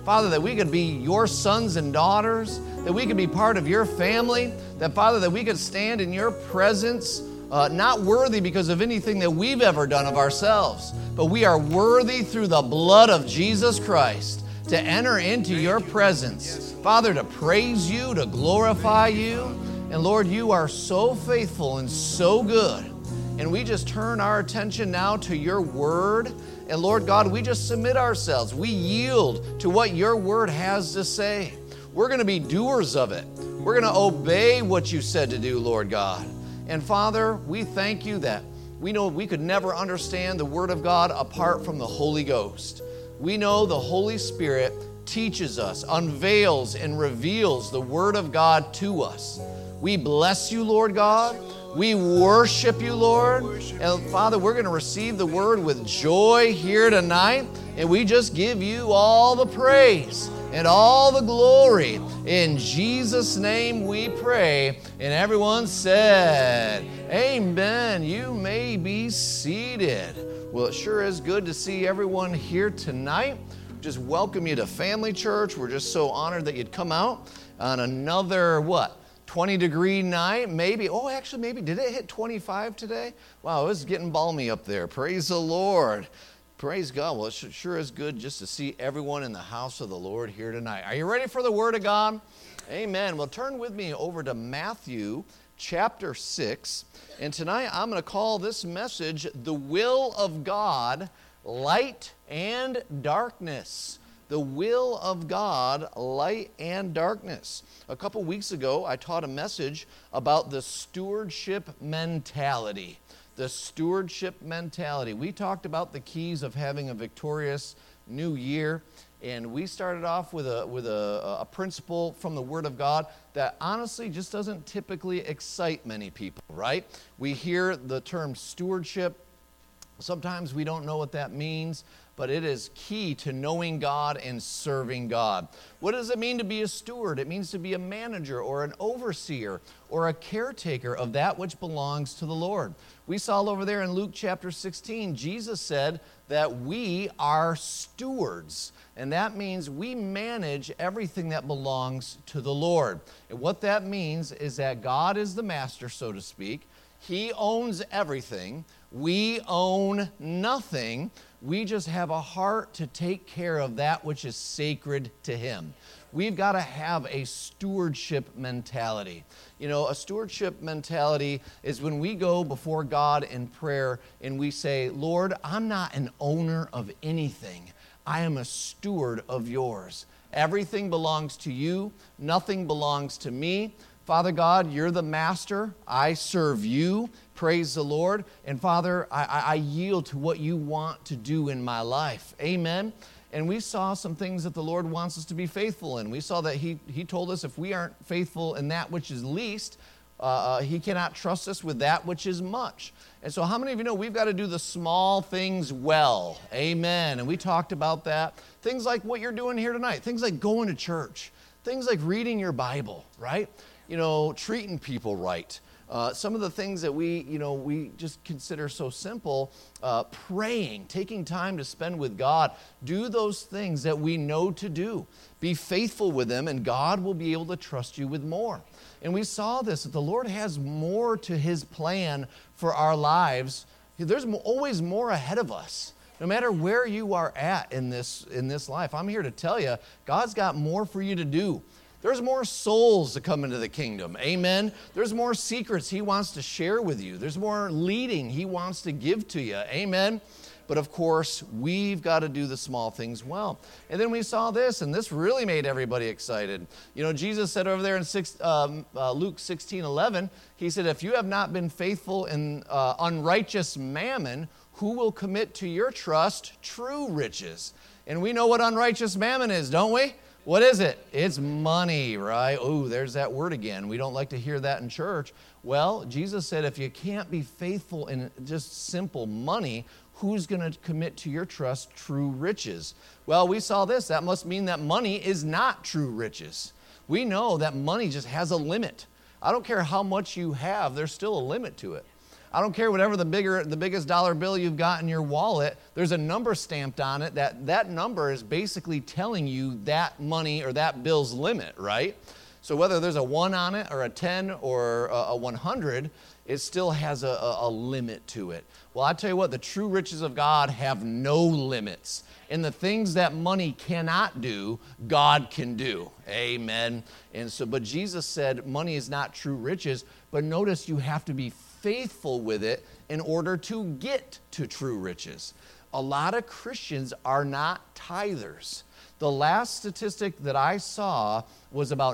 Father, that we could be your sons and daughters, that we could be part of your family, that, Father, that we could stand in your presence, not worthy because of anything that we've ever done of ourselves, but we are worthy through the blood of Jesus Christ to enter into your presence. Father, to praise you, to glorify you. And Lord, you are so faithful and so good. And we just turn our attention now to your word. And Lord God, we just submit ourselves. We yield to what your word has to say. We're going to be doers of it. We're going to obey what you said to do, Lord God. And Father, we thank you that we know we could never understand the word of God apart from the Holy Ghost. We know the Holy Spirit teaches us, unveils, and reveals the word of God to us. We bless you, Lord God. We worship you, Lord. And Father, we're going to receive the word with joy here tonight. And we just give you all the praise and all the glory. In Jesus' name we pray. And everyone said, amen. You may be seated. Well, it sure is good to see everyone here tonight. Just welcome you to Family Church. We're just so honored that you'd come out on another, 20-degree night, maybe. Oh, actually, maybe. Did it hit 25 today? Wow, it's getting balmy up there. Praise the Lord. Praise God. Well, it sure is good just to see everyone in the house of the Lord here tonight. Are you ready for the Word of God? Amen. Well, turn with me over to Matthew chapter 6. And tonight, I'm going to call this message, The Will of God, Light and Darkness. The will of God, light and darkness. A couple weeks ago, I taught a message about the stewardship mentality. The stewardship mentality. We talked about the keys of having a victorious new year, and we started off with a principle from the Word of God that honestly just doesn't typically excite many people, right? We hear the term stewardship. Sometimes we don't know what that means, but it is key to knowing God and serving God. What does it mean to be a steward? It means to be a manager or an overseer or a caretaker of that which belongs to the Lord. We saw over there in Luke chapter 16, Jesus said that we are stewards, and that means we manage everything that belongs to the Lord. And what that means is that God is the master, so to speak. He owns everything. We own nothing. We just have a heart to take care of that which is sacred to Him. We've got to have a stewardship mentality. You know, a stewardship mentality is when we go before God in prayer and we say, Lord, I'm not an owner of anything. I am a steward of yours. Everything belongs to you. Nothing belongs to me. Father God, you're the master. I serve you. Praise the Lord. And Father, I yield to what you want to do in my life. Amen. And we saw some things that the Lord wants us to be faithful in. We saw that He told us if we aren't faithful in that which is least, He cannot trust us with that which is much. And so how many of you know we've got to do the small things well? Amen. And we talked about that. Things like what you're doing here tonight. Things like going to church. Things like reading your Bible, right? You know, treating people right. Some of the things that we just consider so simple, praying, taking time to spend with God. Do those things that we know to do. Be faithful with them, and God will be able to trust you with more. And we saw this, that the Lord has more to His plan for our lives. There's always more ahead of us. No matter where you are at in this life, I'm here to tell you, God's got more for you to do. There's more souls to come into the kingdom. Amen. There's more secrets He wants to share with you. There's more leading He wants to give to you. Amen. But of course, we've got to do the small things well. And then we saw this, and this really made everybody excited. You know, Jesus said over there in Luke 16:11, He said, if you have not been faithful in unrighteous mammon, who will commit to your trust true riches? And we know what unrighteous mammon is, don't we? What is it? It's money, right? Oh, there's that word again. We don't like to hear that in church. Well, Jesus said if you can't be faithful in just simple money, who's going to commit to your trust true riches? Well, we saw this. That must mean that money is not true riches. We know that money just has a limit. I don't care how much you have, there's still a limit to it. I don't care whatever the biggest dollar bill you've got in your wallet, there's a number stamped on it. That number is basically telling you that money or that bill's limit, right? So whether there's a 1 on it or a 10 or a 100, it still has a limit to it. Well, I tell you what, the true riches of God have no limits. And the things that money cannot do, God can do. Amen. And so, but Jesus said money is not true riches, but notice you have to be faithful with it in order to get to true riches. A lot of Christians are not tithers. The last statistic that I saw was about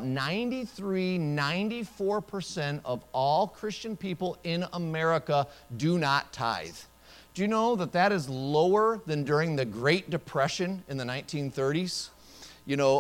94% of all Christian people in America do not tithe. Do you know that is lower than during the Great Depression in the 1930s? You know,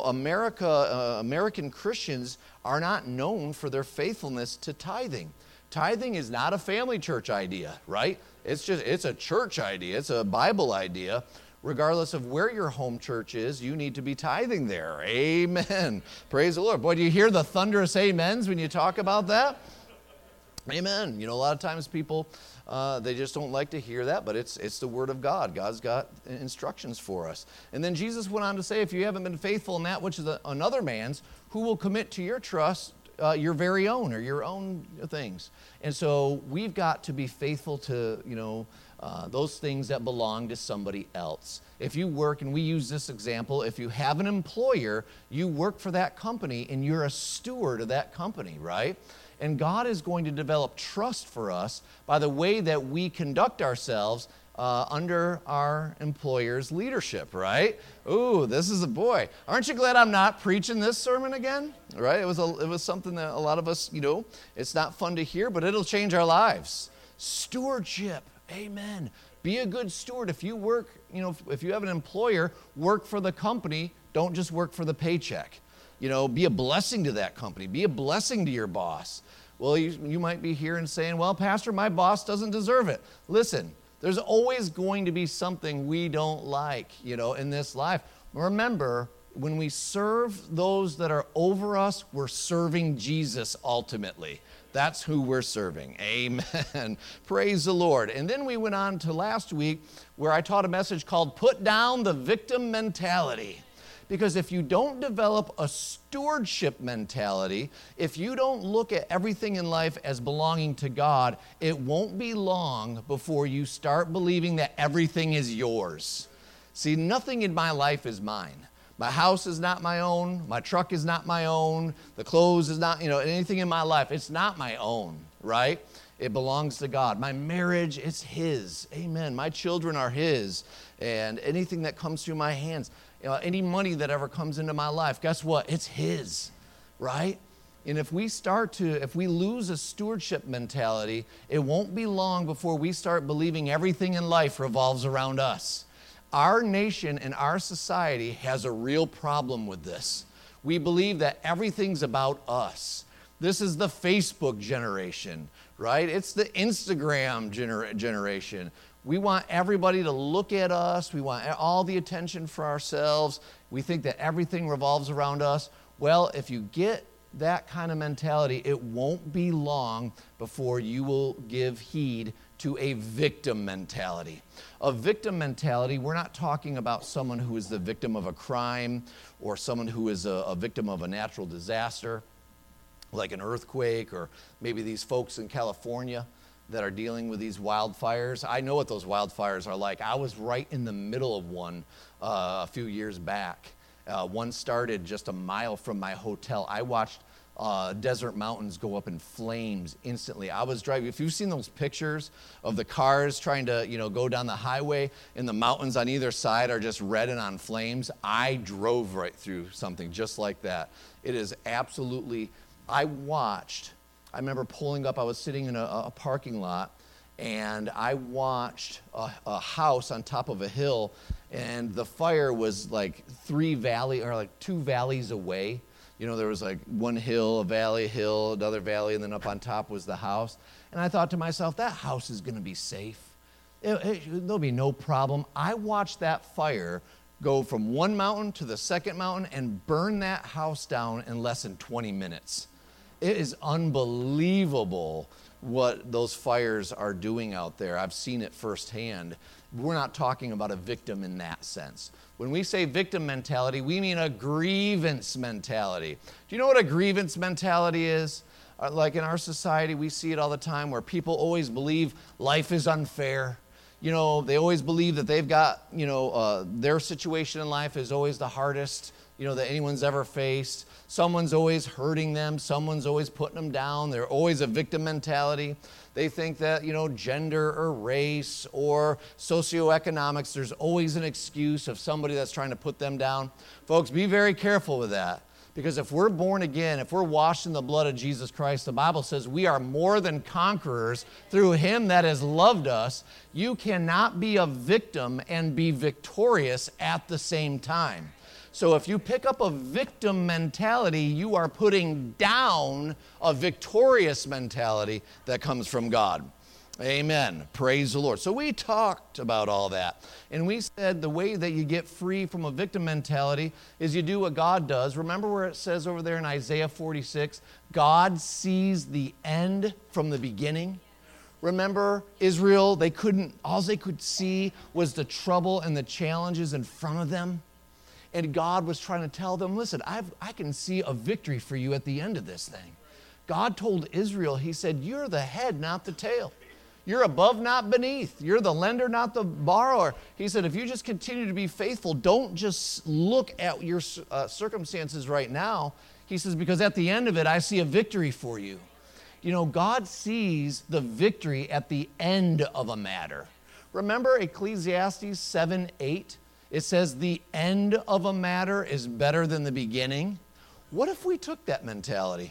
American Christians are not known for their faithfulness to tithing. Tithing is not a family church idea, right? It's a church idea. It's a Bible idea. Regardless of where your home church is, you need to be tithing there. Amen. Praise the Lord. Boy, do you hear the thunderous amens when you talk about that? Amen. You know, a lot of times people, they just don't like to hear that, but it's the Word of God. God's got instructions for us. And then Jesus went on to say, if you haven't been faithful in that which is another man's, who will commit to your trust your very own or your own things? And so we've got to be faithful to, those things that belong to somebody else. If you work, and we use this example, if you have an employer, you work for that company and you're a steward of that company, right? And God is going to develop trust for us by the way that we conduct ourselves under our employer's leadership, right? Ooh, this is a boy. Aren't you glad I'm not preaching this sermon again? Right? It was something that a lot of us, it's not fun to hear, but it'll change our lives. Stewardship. Amen. Be a good steward. If you work, if you have an employer, work for the company. Don't just work for the paycheck. Be a blessing to that company. Be a blessing to your boss. Well, you might be here and saying, well, Pastor, my boss doesn't deserve it. Listen, there's always going to be something we don't like, in this life. Remember, when we serve those that are over us, we're serving Jesus ultimately. That's who we're serving. Amen. Praise the Lord. And then we went on to last week where I taught a message called Put Down the Victim Mentality. Because if you don't develop a stewardship mentality, if you don't look at everything in life as belonging to God, it won't be long before you start believing that everything is yours. See, nothing in my life is mine. My house is not my own. My truck is not my own. The clothes is not, anything in my life. It's not my own, right? It belongs to God. My marriage, it's His. Amen. My children are His. And anything that comes through my hands, any money that ever comes into my life, guess what? It's His, right? And if we lose a stewardship mentality, it won't be long before we start believing everything in life revolves around us. Our nation and our society has a real problem with this. We believe that everything's about us. This is the Facebook generation, right? It's the Instagram generation. We want everybody to look at us. We want all the attention for ourselves. We think that everything revolves around us. Well, if you get that kind of mentality, it won't be long before you will give heed to a victim mentality. A victim mentality, we're not talking about someone who is the victim of a crime or someone who is a victim of a natural disaster, like an earthquake, or maybe these folks in California that are dealing with these wildfires. I know what those wildfires are like. I was right in the middle of one a few years back. One started just a mile from my hotel. I watched desert mountains go up in flames instantly. I was driving. If you've seen those pictures of the cars trying to, go down the highway and the mountains on either side are just red and on flames, I drove right through something just like that. It is absolutely, I remember pulling up, I was sitting in a parking lot, and I watched a house on top of a hill, and the fire was like two valleys away. There was like one hill, a hill, another valley, and then up on top was the house. And I thought to myself, that house is going to be safe. There'll be no problem. I watched that fire go from one mountain to the second mountain and burn that house down in less than 20 minutes. It is unbelievable what those fires are doing out there. I've seen it firsthand. We're not talking about a victim in that sense. When we say victim mentality, we mean a grievance mentality. Do you know what a grievance mentality is? Like in our society, we see it all the time where people always believe life is unfair. You know, they always believe that they've got, their situation in life is always the hardest, that anyone's ever faced. Someone's always hurting them. Someone's always putting them down. They're always a victim mentality. They think that, gender or race or socioeconomics, there's always an excuse of somebody that's trying to put them down. Folks, be very careful with that. Because if we're born again, if we're washed in the blood of Jesus Christ, the Bible says we are more than conquerors through Him that has loved us. You cannot be a victim and be victorious at the same time. So if you pick up a victim mentality, you are putting down a victorious mentality that comes from God. Amen. Praise the Lord. So we talked about all that. And we said the way that you get free from a victim mentality is you do what God does. Remember where it says over there in Isaiah 46, God sees the end from the beginning? Remember Israel, all they could see was the trouble and the challenges in front of them. And God was trying to tell them, listen, I can see a victory for you at the end of this thing. God told Israel, He said, you're the head, not the tail. You're above, not beneath. You're the lender, not the borrower. He said, if you just continue to be faithful, don't just look at your circumstances right now. He says, because at the end of it, I see a victory for you. God sees the victory at the end of a matter. Remember Ecclesiastes 7:8? It says the end of a matter is better than the beginning. What if we took that mentality?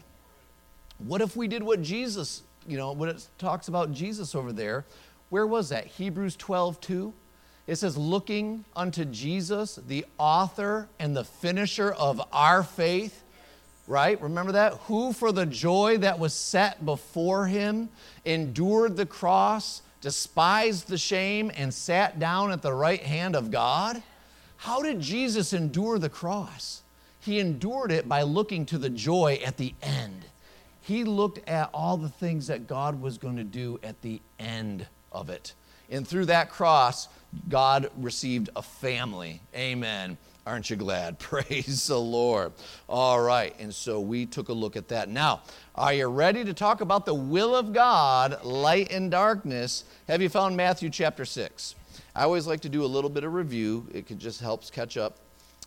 What if we did what Jesus, what it talks about Jesus over there? Where was that? Hebrews 12:2. It says, looking unto Jesus, the author and the finisher of our faith. Right? Remember that? Who for the joy that was set before Him endured the cross, despised the shame, and sat down at the right hand of God? How did Jesus endure the cross? He endured it by looking to the joy at the end. He looked at all the things that God was going to do at the end of it. And through that cross, God received a family. Amen. Aren't you glad? Praise the Lord. All right, and so we took a look at that. Now, are you ready to talk about the will of God, light and darkness? Have you found Matthew chapter 6? I always like to do a little bit of review. It just helps catch up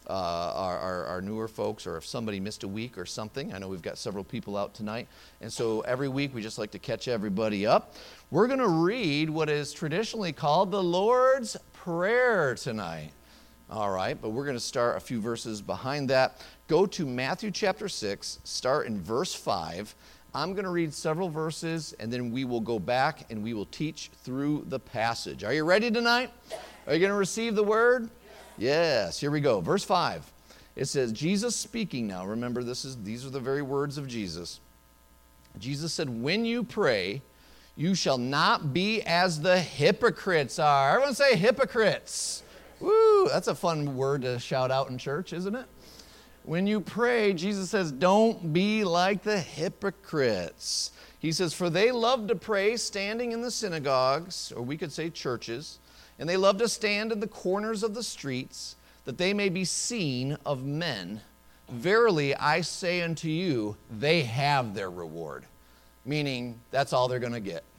our newer folks, or if somebody missed a week or something. I know we've got several people out tonight. And so every week we just like to catch everybody up. We're going to read what is traditionally called the Lord's Prayer tonight. All right, but we're going to start a few verses behind that. Go to Matthew chapter 6, start in verse 5. I'm going to read several verses, and then we will go back and we will teach through the passage. Are you ready tonight? Are you going to receive the word? Yes, here we go. Verse 5. It says, Jesus speaking now. Remember, these are the very words of Jesus. Jesus said, when you pray, you shall not be as the hypocrites are. Everyone say hypocrites. Woo, that's a fun word to shout out in church, isn't it? When you pray, Jesus says, don't be like the hypocrites. He says, for they love to pray standing in the synagogues, or we could say churches, and they love to stand in the corners of the streets, that they may be seen of men. Verily, I say unto you, they have their reward. Meaning, that's all they're going to get.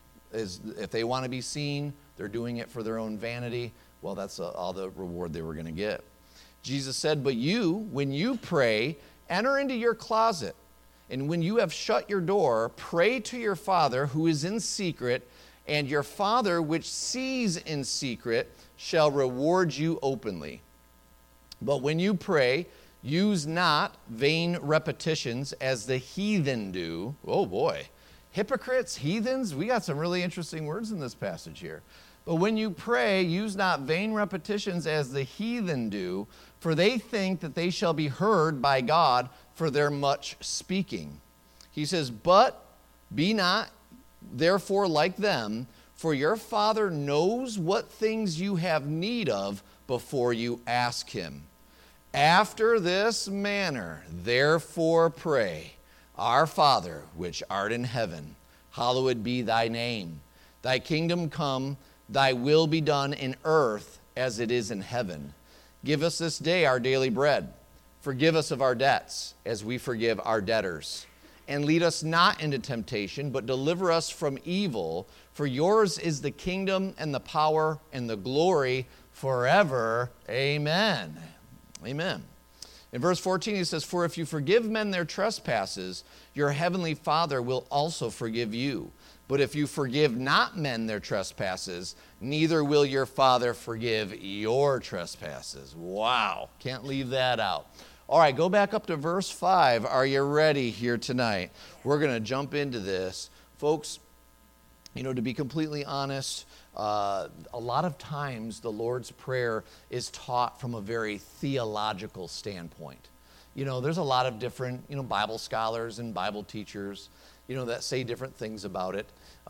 Is if they want to be seen, they're doing it for their own vanity. Well, that's all the reward they were going to get. Jesus said, but you, when you pray, enter into your closet, and when you have shut your door, pray to your Father who is in secret, and your Father which sees in secret shall reward you openly. But when you pray, use not vain repetitions as the heathen do. Oh boy. Hypocrites, heathens, we got some really interesting words in this passage here. But when you pray, use not vain repetitions as the heathen do, for they think that they shall be heard by God for their much speaking. He says, but be not therefore like them, for your Father knows what things you have need of before you ask Him. After this manner, therefore pray, Our Father, which art in heaven, hallowed be thy name. Thy kingdom come, thy will be done in earth as it is in heaven. Give us this day our daily bread. Forgive us of our debts as we forgive our debtors. And lead us not into temptation, but deliver us from evil. For yours is the kingdom and the power and the glory forever. Amen. Amen. In verse 14, he says, for if you forgive men their trespasses, your heavenly Father will also forgive you. But if you forgive not men their trespasses, neither will your Father forgive your trespasses. Wow, can't leave that out. All right, go back up to verse 5. Are you ready here tonight? We're going to jump into this. Folks, to be completely honest, a lot of times the Lord's Prayer is taught from a very theological standpoint. There's a lot of different, Bible scholars and Bible teachers, that say different things about it.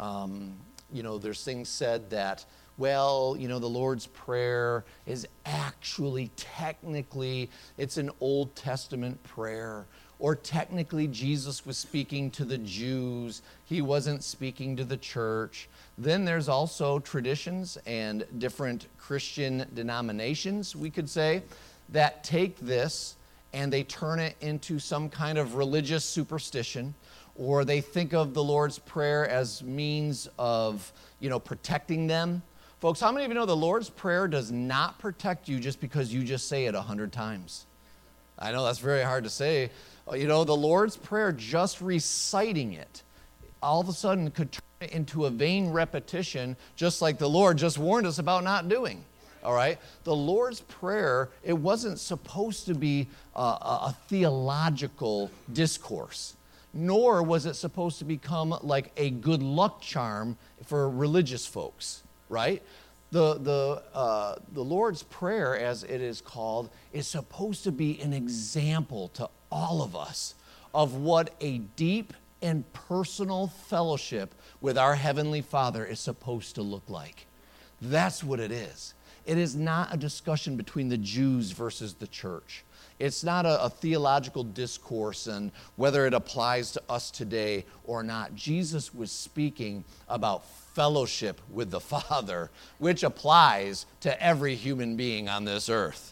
There's things said that, the Lord's Prayer is actually, technically, it's an Old Testament prayer. Or technically, Jesus was speaking to the Jews. He wasn't speaking to the church. Then there's also traditions and different Christian denominations, we could say, that take this and they turn it into some kind of religious superstition, or they think of the Lord's Prayer as means of, protecting them. Folks, how many of you know the Lord's Prayer does not protect you just because you just say it 100 times? I know that's very hard to say. The Lord's Prayer, just reciting it, all of a sudden could turn it into a vain repetition, just like the Lord just warned us about not doing. All right? The Lord's Prayer, it wasn't supposed to be a theological discourse, nor was it supposed to become like a good luck charm for religious folks, right? The Lord's Prayer, as it is called, is supposed to be an example to all of us of what a deep and personal fellowship with our Heavenly Father is supposed to look like. That's what it is. It is not a discussion between the Jews versus the church. It's not a theological discourse and whether it applies to us today or not. Jesus was speaking about fellowship with the Father, which applies to every human being on this earth.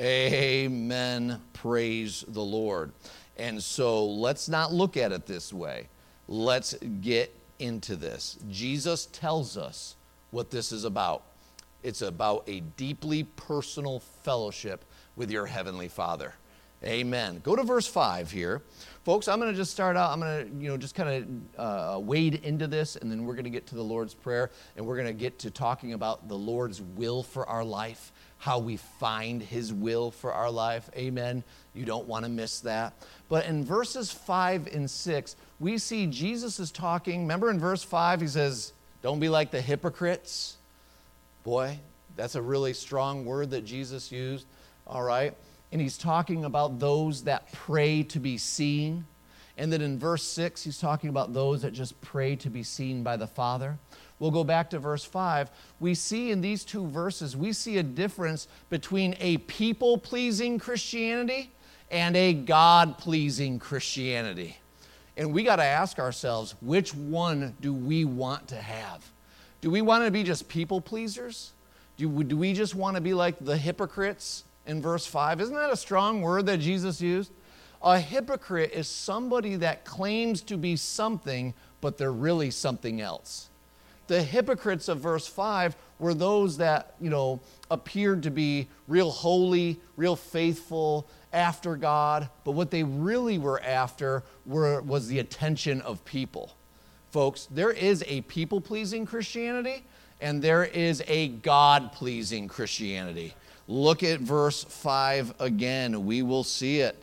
Amen. Praise the Lord. And so let's not look at it this way. Let's get into this. Jesus tells us what this is about. It's about a deeply personal fellowship with your Heavenly Father. Amen. Go to verse 5 here. Folks, I'm going to just start out. I'm going to, just kind of wade into this, and then we're going to get to the Lord's Prayer, and we're going to get to talking about the Lord's will for our life, how we find His will for our life. Amen. You don't want to miss that. But in verses 5 and 6, we see Jesus is talking. Remember in verse 5, he says, don't be like the hypocrites. Boy, that's a really strong word that Jesus used. All right. And he's talking about those that pray to be seen. And then in verse 6, he's talking about those that just pray to be seen by the Father. We'll go back to verse 5. We see in these two verses, we see a difference between a people-pleasing Christianity and a God-pleasing Christianity. And we got to ask ourselves, which one do we want to have? Do we want to be just people-pleasers? Do we just want to be like the hypocrites in verse 5? Isn't that a strong word that Jesus used? A hypocrite is somebody that claims to be something, but they're really something else. The hypocrites of verse 5 were those that, appeared to be real holy, real faithful, after God, but what they really were after was the attention of people. Folks, there is a people-pleasing Christianity, and there is a God-pleasing Christianity. Look at verse 5 again. We will see it.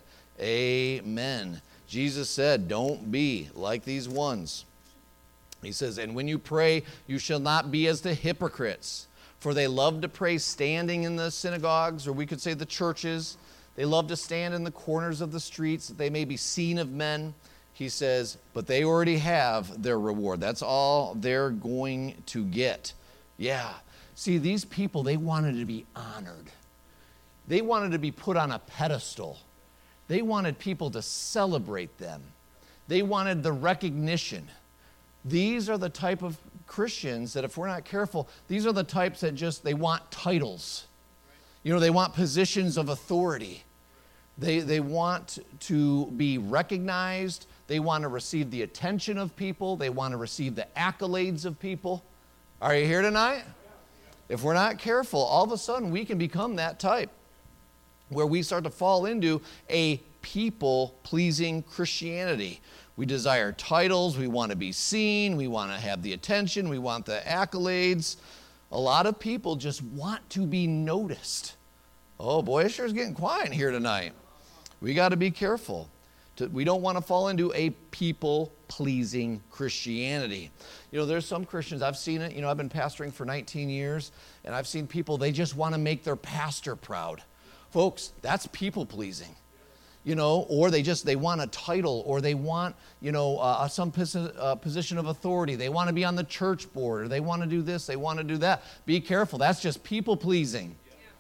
Amen. Jesus said, don't be like these ones. He says, and when you pray, you shall not be as the hypocrites, for they love to pray standing in the synagogues, or we could say the churches. They love to stand in the corners of the streets, that they may be seen of men. He says, but they already have their reward. That's all they're going to get. Yeah. See, these people, they wanted to be honored. They wanted to be put on a pedestal. They wanted people to celebrate them. They wanted the recognition. These are the type of Christians that, if we're not careful, these are the types that they want titles. You know, they want positions of authority. They want to be recognized. They want to receive the attention of people. They want to receive the accolades of people. Are you here tonight? If we're not careful, all of a sudden we can become that type where we start to fall into a people-pleasing Christianity. We desire titles. We want to be seen. We want to have the attention. We want the accolades. A lot of people just want to be noticed. Oh boy, it sure is getting quiet here tonight. We got to be careful. We don't want to fall into a people-pleasing Christianity. You know, there's some Christians, I've seen it. You know, I've been pastoring for 19 years, and I've seen people, they just want to make their pastor proud. Folks, that's people-pleasing. You know, or they want a title, or they want, you know, some position of authority. They want to be on the church board, or they want to do this, they want to do that. Be careful. That's just people-pleasing.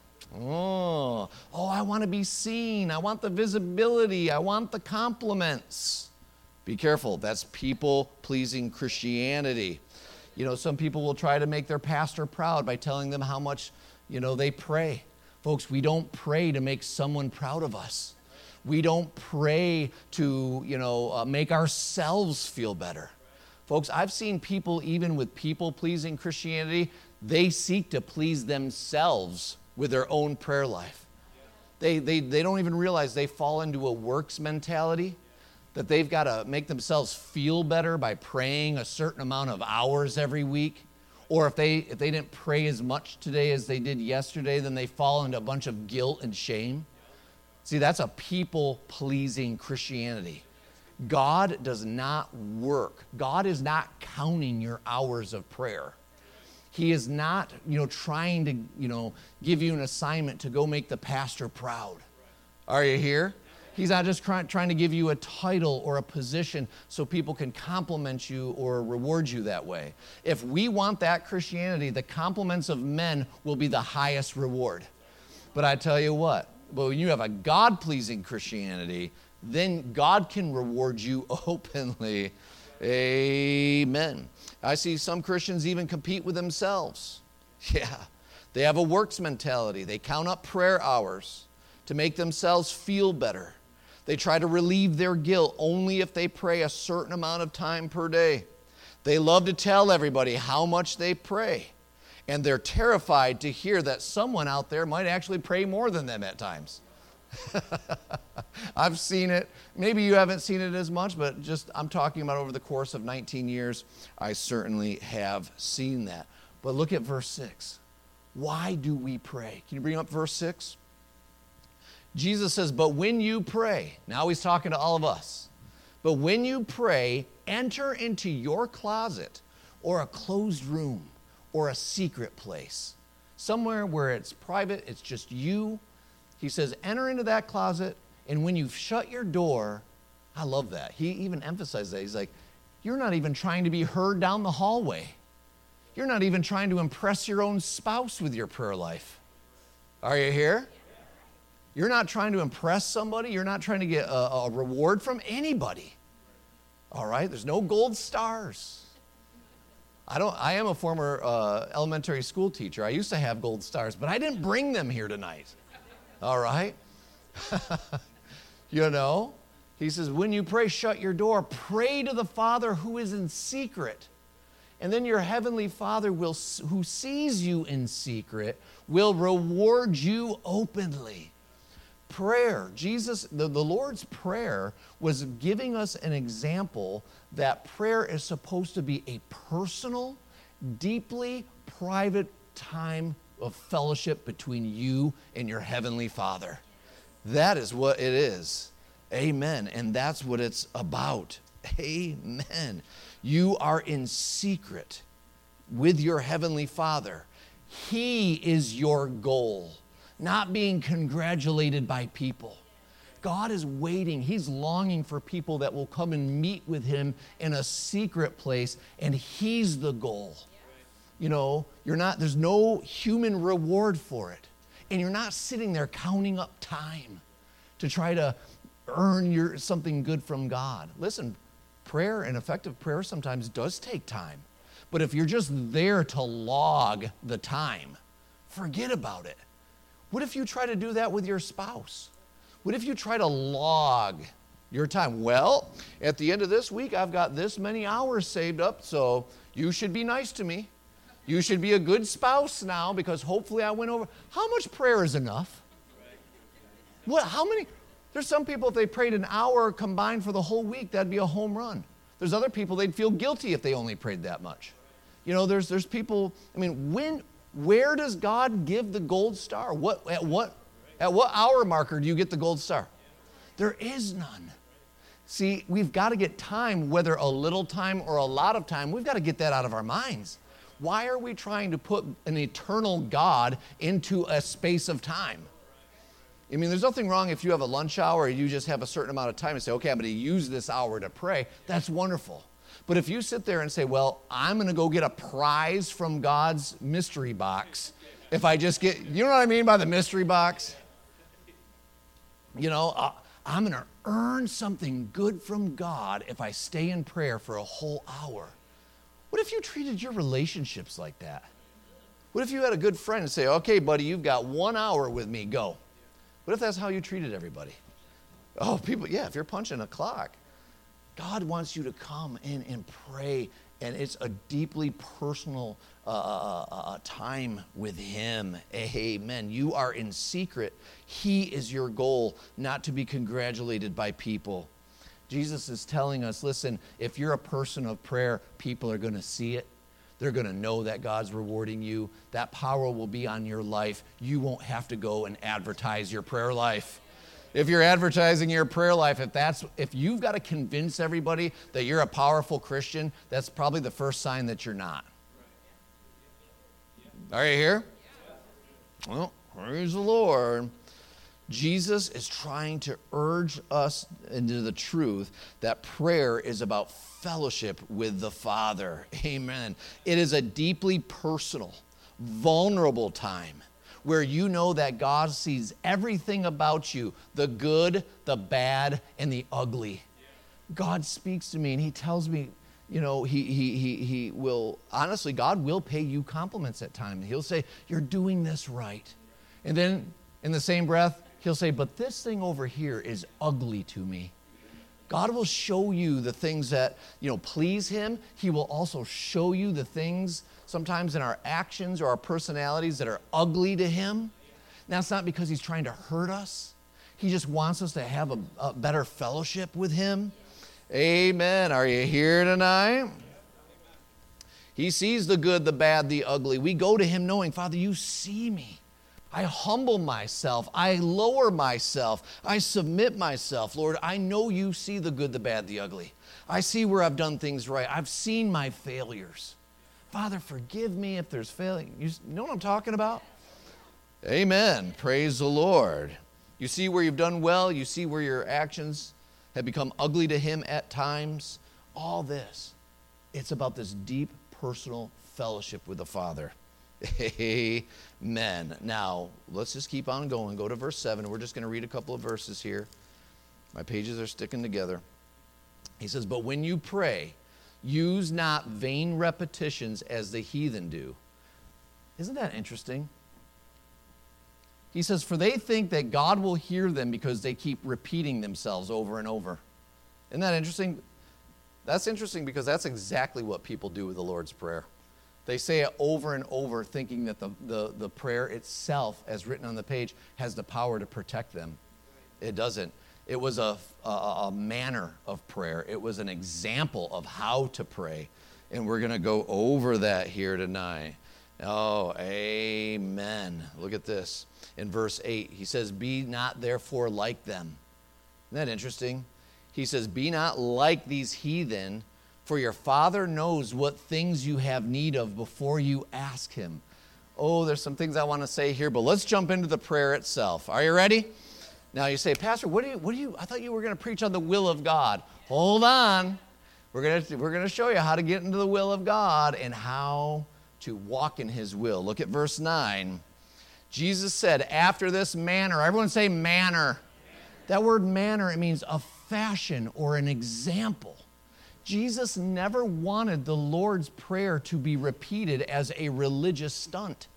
Oh, I want to be seen. I want the visibility. I want the compliments. Be careful. That's people-pleasing Christianity. You know, some people will try to make their pastor proud by telling them how much, you know, they pray. Folks, we don't pray to make someone proud of us. We don't pray to, you know, make ourselves feel better. Folks, I've seen people, even with people-pleasing Christianity, they seek to please themselves with their own prayer life. They don't even realize they fall into a works mentality, that they've got to make themselves feel better by praying a certain amount of hours every week. Or if they didn't pray as much today as they did yesterday, then they fall into a bunch of guilt and shame. See, that's a people-pleasing Christianity. God does not work. God is not counting your hours of prayer. He is not, you know, trying to, you know, give you an assignment to go make the pastor proud. Are you here? He's not just trying to give you a title or a position so people can compliment you or reward you that way. If we want that Christianity, the compliments of men will be the highest reward. But I tell you what, when you have a God-pleasing Christianity, then God can reward you openly. Amen. I see some Christians even compete with themselves. Yeah, they have a works mentality. They count up prayer hours to make themselves feel better. They try to relieve their guilt only if they pray a certain amount of time per day. They love to tell everybody how much they pray. And they're terrified to hear that someone out there might actually pray more than them at times. I've seen it. Maybe you haven't seen it as much, but just I'm talking about over the course of 19 years, I certainly have seen that. But look at verse 6. Why do we pray? Can you bring up verse 6? Jesus says, but when you pray, now he's talking to all of us, but when you pray, enter into your closet or a closed room or a secret place, somewhere where it's private, it's just you. He says, enter into that closet, and when you've shut your door, I love that. He even emphasized that. He's like, you're not even trying to be heard down the hallway. You're not even trying to impress your own spouse with your prayer life. Are you here? You're not trying to impress somebody. You're not trying to get a reward from anybody. All right? There's no gold stars. I am a former elementary school teacher. I used to have gold stars, but I didn't bring them here tonight. All right? You know, he says, when you pray, shut your door. Pray to the Father who is in secret. And then your heavenly Father, who sees you in secret, will reward you openly. Prayer. Jesus, the Lord's Prayer was giving us an example that prayer is supposed to be a personal, deeply private time of fellowship between you and your heavenly Father. That is what it is. Amen. And that's what it's about. Amen. You are in secret with your heavenly Father. He is your goal, not being congratulated by people. God is waiting. He's longing for people that will come and meet with him in a secret place, and he's the goal. You know, there's no human reward for it. And you're not sitting there counting up time to try to earn something good from God. Listen, prayer and effective prayer sometimes does take time. But if you're just there to log the time, forget about it. What if you try to do that with your spouse? What if you try to log your time? Well, at the end of this week, I've got this many hours saved up, so you should be nice to me. You should be a good spouse now because hopefully I went over. How much prayer is enough? How many? There's some people, if they prayed an hour combined for the whole week, that'd be a home run. There's other people, they'd feel guilty if they only prayed that much. You know, there's people, I mean, where does God give the gold star? At what hour marker do you get the gold star? There is none. See, we've got to get time, whether a little time or a lot of time, we've got to get that out of our minds. Why are we trying to put an eternal God into a space of time? I mean, there's nothing wrong if you have a lunch hour and you just have a certain amount of time and say, okay, I'm going to use this hour to pray. That's wonderful. But if you sit there and say, well, I'm going to go get a prize from God's mystery box, if I just get, you know what I mean by the mystery box? You know, I'm going to earn something good from God if I stay in prayer for a whole hour. What if you treated your relationships like that? What if you had a good friend and say, okay, buddy, you've got 1 hour with me, go. What if that's how you treated everybody? Oh, people, yeah, if you're punching a clock. God wants you to come in and pray, and it's a deeply personal time with Him. Amen. You are in secret. He is your goal, not to be congratulated by people. Jesus is telling us, listen, if you're a person of prayer, people are going to see it. They're going to know that God's rewarding you. That power will be on your life. You won't have to go and advertise your prayer life. If you're advertising your prayer life, if you've got to convince everybody that you're a powerful Christian, that's probably the first sign that you're not. Are you here? Well, praise the Lord. Jesus is trying to urge us into the truth that prayer is about fellowship with the Father. Amen. It is a deeply personal, vulnerable time where you know that God sees everything about you, the good, the bad, and the ugly. God speaks to me and He tells me, you know, he will, honestly, God will pay you compliments at times. He'll say, you're doing this right. And then in the same breath, He'll say, but this thing over here is ugly to me. God will show you the things that, you know, please Him. He will also show you the things sometimes in our actions or our personalities that are ugly to Him. Now, it's not because He's trying to hurt us. He just wants us to have a better fellowship with Him. Amen. Are you here tonight? He sees the good, the bad, the ugly. We go to Him knowing, Father, you see me. I humble myself. I lower myself. I submit myself. Lord, I know you see the good, the bad, the ugly. I see where I've done things right. I've seen my failures. Father, forgive me if there's failing. You know what I'm talking about? Amen. Praise the Lord. You see where you've done well. You see where your actions have become ugly to Him at times. All this, it's about this deep personal fellowship with the Father. Amen. Now, let's just keep on going. Go to verse 7. We're just going to read a couple of verses here. My pages are sticking together. He says, but when you pray, use not vain repetitions as the heathen do. Isn't that interesting? He says, for they think that God will hear them because they keep repeating themselves over and over. Isn't that interesting? That's interesting because that's exactly what people do with the Lord's Prayer. They say it over and over, thinking that the prayer itself, as written on the page, has the power to protect them. It doesn't. It was a manner of prayer. It was an example of how to pray. And we're going to go over that here tonight. Oh, amen. Look at this. In verse 8, he says, be not therefore like them. Isn't that interesting? He says, be not like these heathen, for your Father knows what things you have need of before you ask Him. Oh, there's some things I want to say here, but let's jump into the prayer itself. Are you ready? Now you say, Pastor, what do you, I thought you were going to preach on the will of God. Hold on. We're going to show you how to get into the will of God and how to walk in His will. Look at verse 9. Jesus said, after this manner, everyone say manner. That word manner, it means a fashion or an example. Jesus never wanted the Lord's Prayer to be repeated as a religious stunt.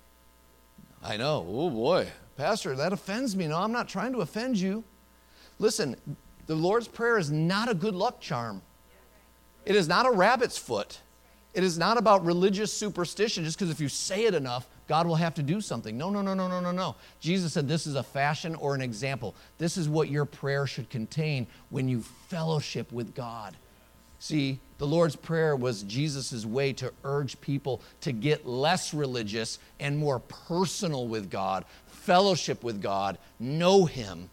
I know, oh boy, Pastor, that offends me. No, I'm not trying to offend you. Listen, the Lord's Prayer is not a good luck charm. It is not a rabbit's foot. It is not about religious superstition, just because if you say it enough, God will have to do something. No. Jesus said this is a fashion or an example. This is what your prayer should contain when you fellowship with God. See, the Lord's Prayer was Jesus' way to urge people to get less religious and more personal with God, fellowship with God, know Him.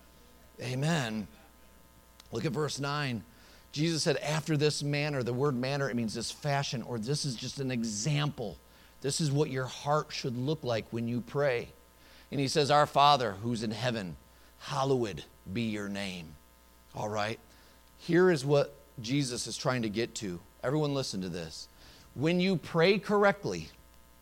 Amen. Look at verse 9. Jesus said, after this manner, the word manner, it means this fashion, or this is just an example. This is what your heart should look like when you pray. And He says, our Father who's in heaven, hallowed be your name. All right? Here is what Jesus is trying to get to. Everyone listen to this. When you pray correctly,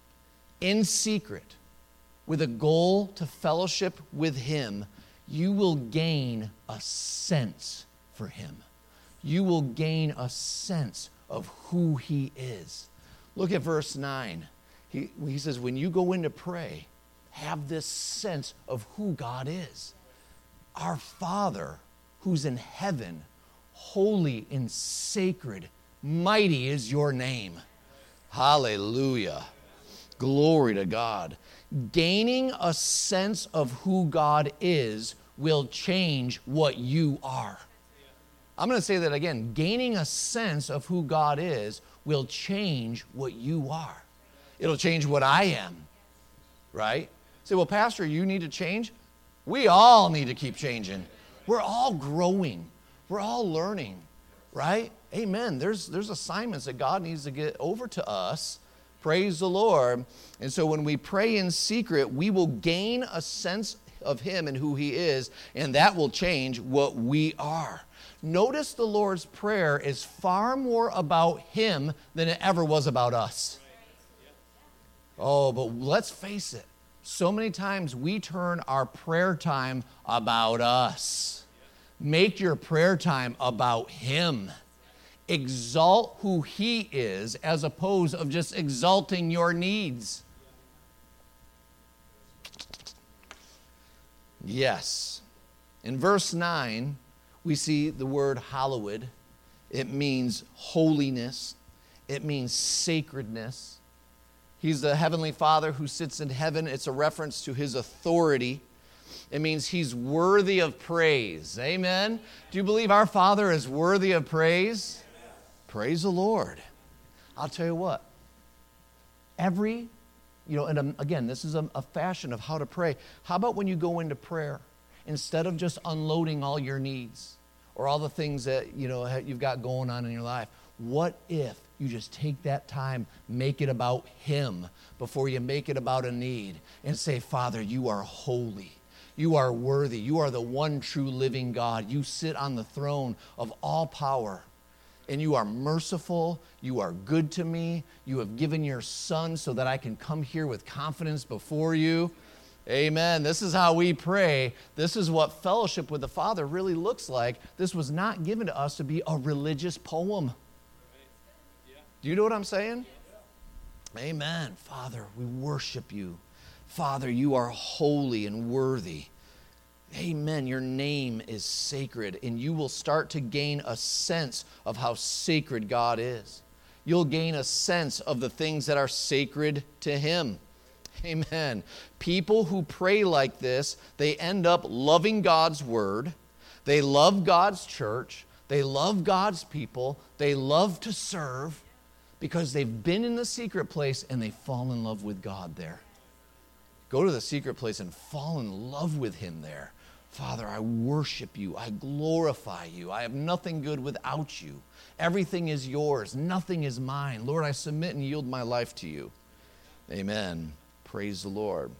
in secret, with a goal to fellowship with Him, you will gain a sense for Him. You will gain a sense of who He is. Look at verse 9. He says, when you go in to pray, have this sense of who God is. Our Father who's in heaven, holy and sacred, mighty is your name. Hallelujah. Glory to God. Gaining a sense of who God is will change what you are. I'm going to say that again. Gaining a sense of who God is will change what you are. It'll change what I am, right? Say, well, Pastor, you need to change? We all need to keep changing. We're all growing. We're all learning, right? Amen. There's assignments that God needs to get over to us. Praise the Lord. And so when we pray in secret, we will gain a sense of Him and who He is, and that will change what we are. Notice the Lord's Prayer is far more about Him than it ever was about us. Oh, but let's face it. So many times we turn our prayer time about us. Make your prayer time about Him. Exalt who He is as opposed of just exalting your needs. Yes. In verse 9, we see the word hallowed. It means holiness. It means sacredness. He's the Heavenly Father who sits in heaven. It's a reference to His authority. It means He's worthy of praise. Amen? Do you believe our Father is worthy of praise? Praise the Lord. I'll tell you what. And again, this is a fashion of how to pray. How about when you go into prayer, instead of just unloading all your needs or all the things that you've got going on in your life, what if you just take that time, make it about Him before you make it about a need, and say, Father, you are holy. You are worthy. You are the one true living God. You sit on the throne of all power. And you are merciful. You are good to me. You have given your Son so that I can come here with confidence before you. Amen. This is how we pray. This is what fellowship with the Father really looks like. This was not given to us to be a religious poem. Do you know what I'm saying? Amen. Father, we worship you. Father, you are holy and worthy. Amen. Your name is sacred, and you will start to gain a sense of how sacred God is. You'll gain a sense of the things that are sacred to Him. Amen. People who pray like this, they end up loving God's word. They love God's church. They love God's people. They love to serve because they've been in the secret place and they fall in love with God there. Go to the secret place and fall in love with Him there. Father, I worship you. I glorify you. I have nothing good without you. Everything is yours. Nothing is mine. Lord, I submit and yield my life to you. Amen. Praise the Lord.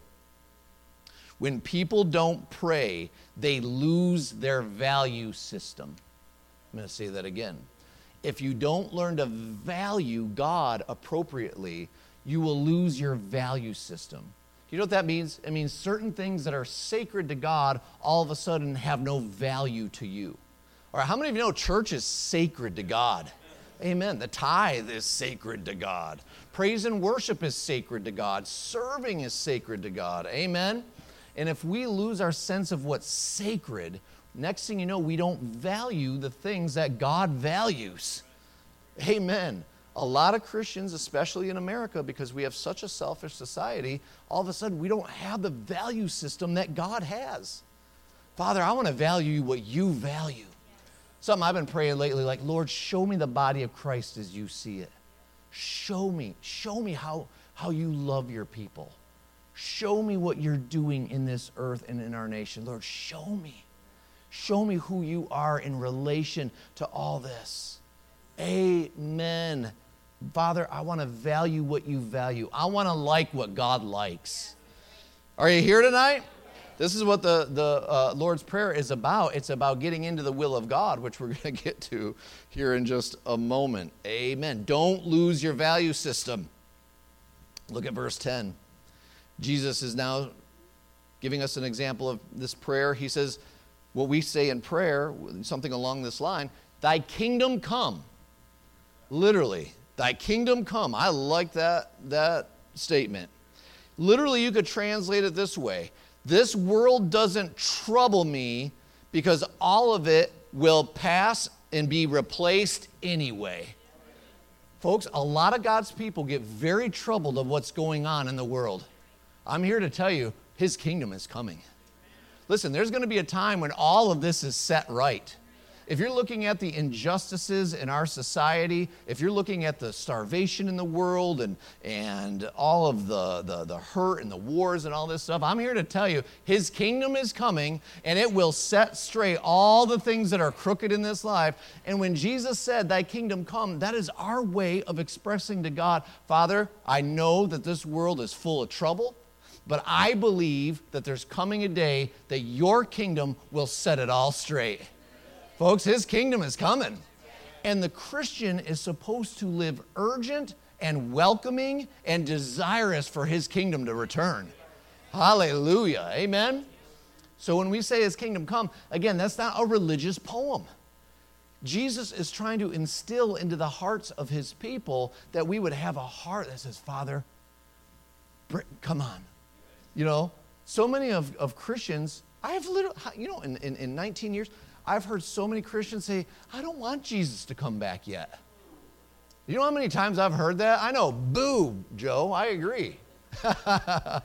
When people don't pray, they lose their value system. I'm going to say that again. If you don't learn to value God appropriately, you will lose your value system. You know what that means? It means certain things that are sacred to God all of a sudden have no value to you. All right, how many of you know church is sacred to God? Amen. The tithe is sacred to God. Praise and worship is sacred to God. Serving is sacred to God. Amen. And if we lose our sense of what's sacred, next thing you know, we don't value the things that God values. Amen. A lot of Christians, especially in America, because we have such a selfish society, all of a sudden we don't have the value system that God has. Father, I want to value what you value. Something I've been praying lately, like, Lord, show me the body of Christ as you see it. Show me how you love your people. Show me what you're doing in this earth and in our nation. Lord, show me. Show me who you are in relation to all this. Amen. Father, I want to value what you value. I want to like what God likes. Are you here tonight? This is what the Lord's Prayer is about. It's about getting into the will of God, which we're going to get to here in just a moment. Amen. Don't lose your value system. Look at verse 10. Jesus is now giving us an example of this prayer. He says, what we say in prayer, something along this line, thy kingdom come. Literally, thy kingdom come. I like that statement. Literally, you could translate it this way. This world doesn't trouble me because all of it will pass and be replaced anyway. Folks, a lot of God's people get very troubled of what's going on in the world. I'm here to tell you, his kingdom is coming. Listen, there's going to be a time when all of this is set right. If you're looking at the injustices in our society, if you're looking at the starvation in the world and all of the hurt and the wars and all this stuff, I'm here to tell you, his kingdom is coming and it will set straight all the things that are crooked in this life. And when Jesus said, thy kingdom come, that is our way of expressing to God, Father, I know that this world is full of trouble, but I believe that there's coming a day that your kingdom will set it all straight. Folks, his kingdom is coming. And the Christian is supposed to live urgent and welcoming and desirous for his kingdom to return. Hallelujah. Amen. So when we say his kingdom come, again, that's not a religious poem. Jesus is trying to instill into the hearts of his people that we would have a heart that says, Father, come on. You know, so many of Christians, I have in 19 years, I've heard so many Christians say, I don't want Jesus to come back yet. You know how many times I've heard that? I know, boo, Joe, I agree. I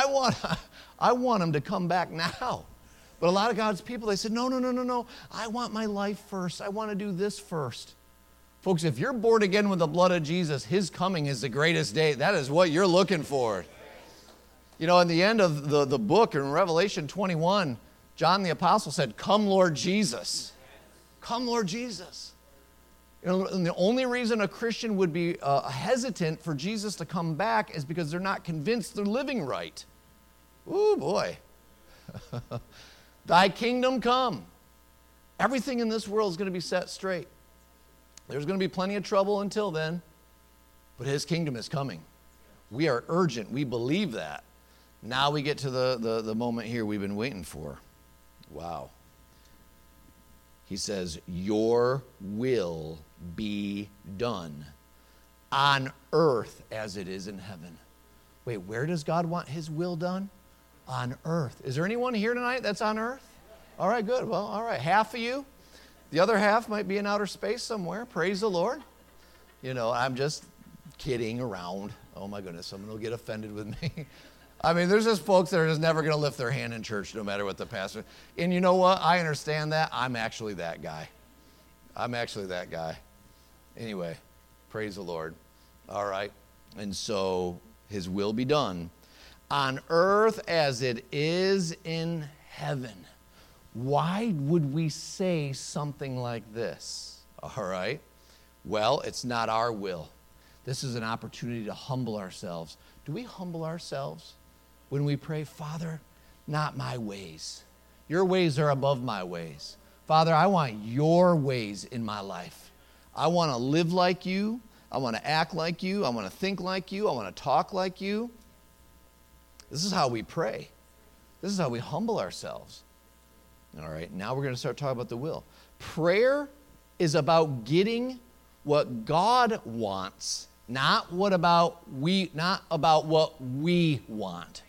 want him to come back now. But a lot of God's people, they said, no. I want my life first. I want to do this first. Folks, if you're born again with the blood of Jesus, his coming is the greatest day. That is what you're looking for. You know, in the end of the book in Revelation 21, John the Apostle said, come, Lord Jesus. Come, Lord Jesus. You know, and the only reason a Christian would be hesitant for Jesus to come back is because they're not convinced they're living right. Ooh, boy. Thy kingdom come. Everything in this world is going to be set straight. There's going to be plenty of trouble until then, but his kingdom is coming. We are urgent. We believe that. Now we get to the moment here we've been waiting for. Wow. He says, your will be done on earth as it is in heaven. Wait, where does God want his will done? On earth. Is there anyone here tonight that's on earth? All right, good. Well, all right. Half of you. The other half might be in outer space somewhere. Praise the Lord. You know, I'm just kidding around. Oh my goodness, someone will get offended with me. I mean, there's just folks that are just never going to lift their hand in church no matter what the pastor. And you know what? I understand that. I'm actually that guy. Anyway, praise the Lord. All right. And so his will be done on earth as it is in heaven. Why would we say something like this? All right. Well, it's not our will. This is an opportunity to humble ourselves. Do we humble ourselves when we pray, Father, not my ways? Your ways are above my ways. Father, I want your ways in my life. I want to live like you. I want to act like you. I want to think like you. I want to talk like you. This is how we pray. This is how we humble ourselves. All right, now we're going to start talking about the will. Prayer is about getting what God wants, not about what we want.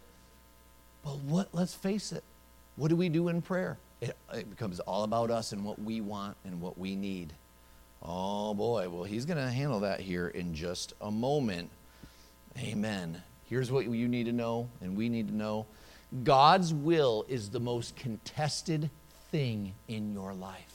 But let's face it, what do we do in prayer? It becomes all about us and what we want and what we need. Oh boy, well, he's going to handle that here in just a moment. Amen. Here's what you need to know and we need to know. God's will is the most contested thing in your life.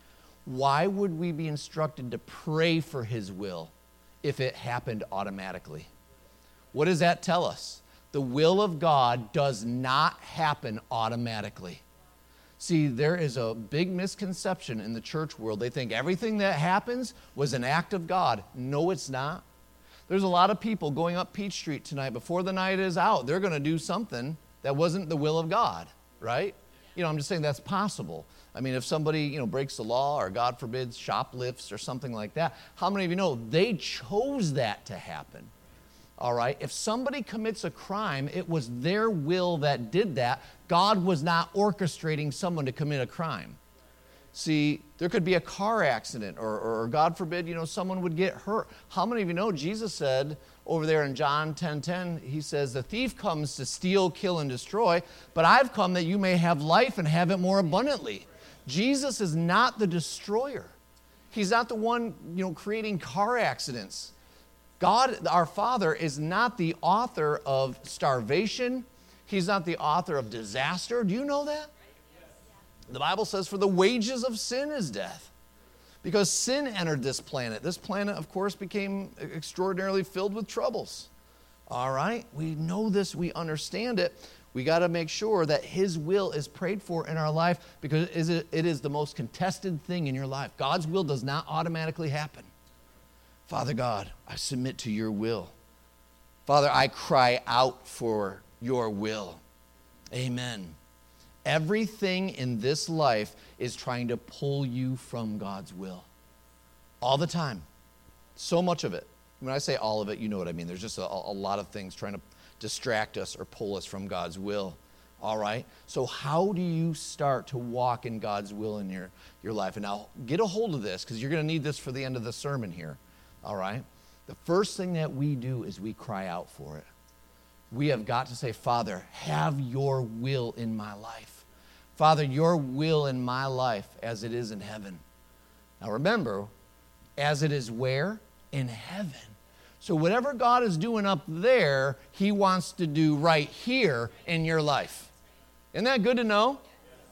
Why would we be instructed to pray for his will if it happened automatically? What does that tell us? The will of God does not happen automatically. See, there is a big misconception in the church world. They think everything that happens was an act of God. No, it's not. There's a lot of people going up Peach Street tonight. Before the night is out, they're going to do something that wasn't the will of God, right? I'm just saying that's possible. I mean, if somebody, breaks the law or, God forbid, shoplifts or something like that, how many of you know they chose that to happen? All right? If somebody commits a crime, it was their will that did that. God was not orchestrating someone to commit a crime. See, there could be a car accident or God forbid, someone would get hurt. How many of you know Jesus said over there in John 10:10, he says, the thief comes to steal, kill, and destroy, but I've come that you may have life and have it more abundantly. Jesus is not the destroyer. He's not the one, creating car accidents. God, our Father, is not the author of starvation. He's not the author of disaster. Do you know that? The Bible says, for the wages of sin is death. Because sin entered this planet. This planet, of course, became extraordinarily filled with troubles. All right? We know this. We understand it. We got to make sure that his will is prayed for in our life because it is the most contested thing in your life. God's will does not automatically happen. Father God, I submit to your will. Father, I cry out for your will. Amen. Everything in this life is trying to pull you from God's will. All the time. So much of it. When I say all of it, you know what I mean. There's just a lot of things trying to distract us or pull us from God's will. All right? So how do you start to walk in God's will in your life? And now get a hold of this because you're going to need this for the end of the sermon here. All right? The first thing that we do is we cry out for it. We have got to say, Father, have your will in my life. Father, your will in my life as it is in heaven. Now remember, as it is where? In heaven. So whatever God is doing up there, he wants to do right here in your life. Isn't that good to know?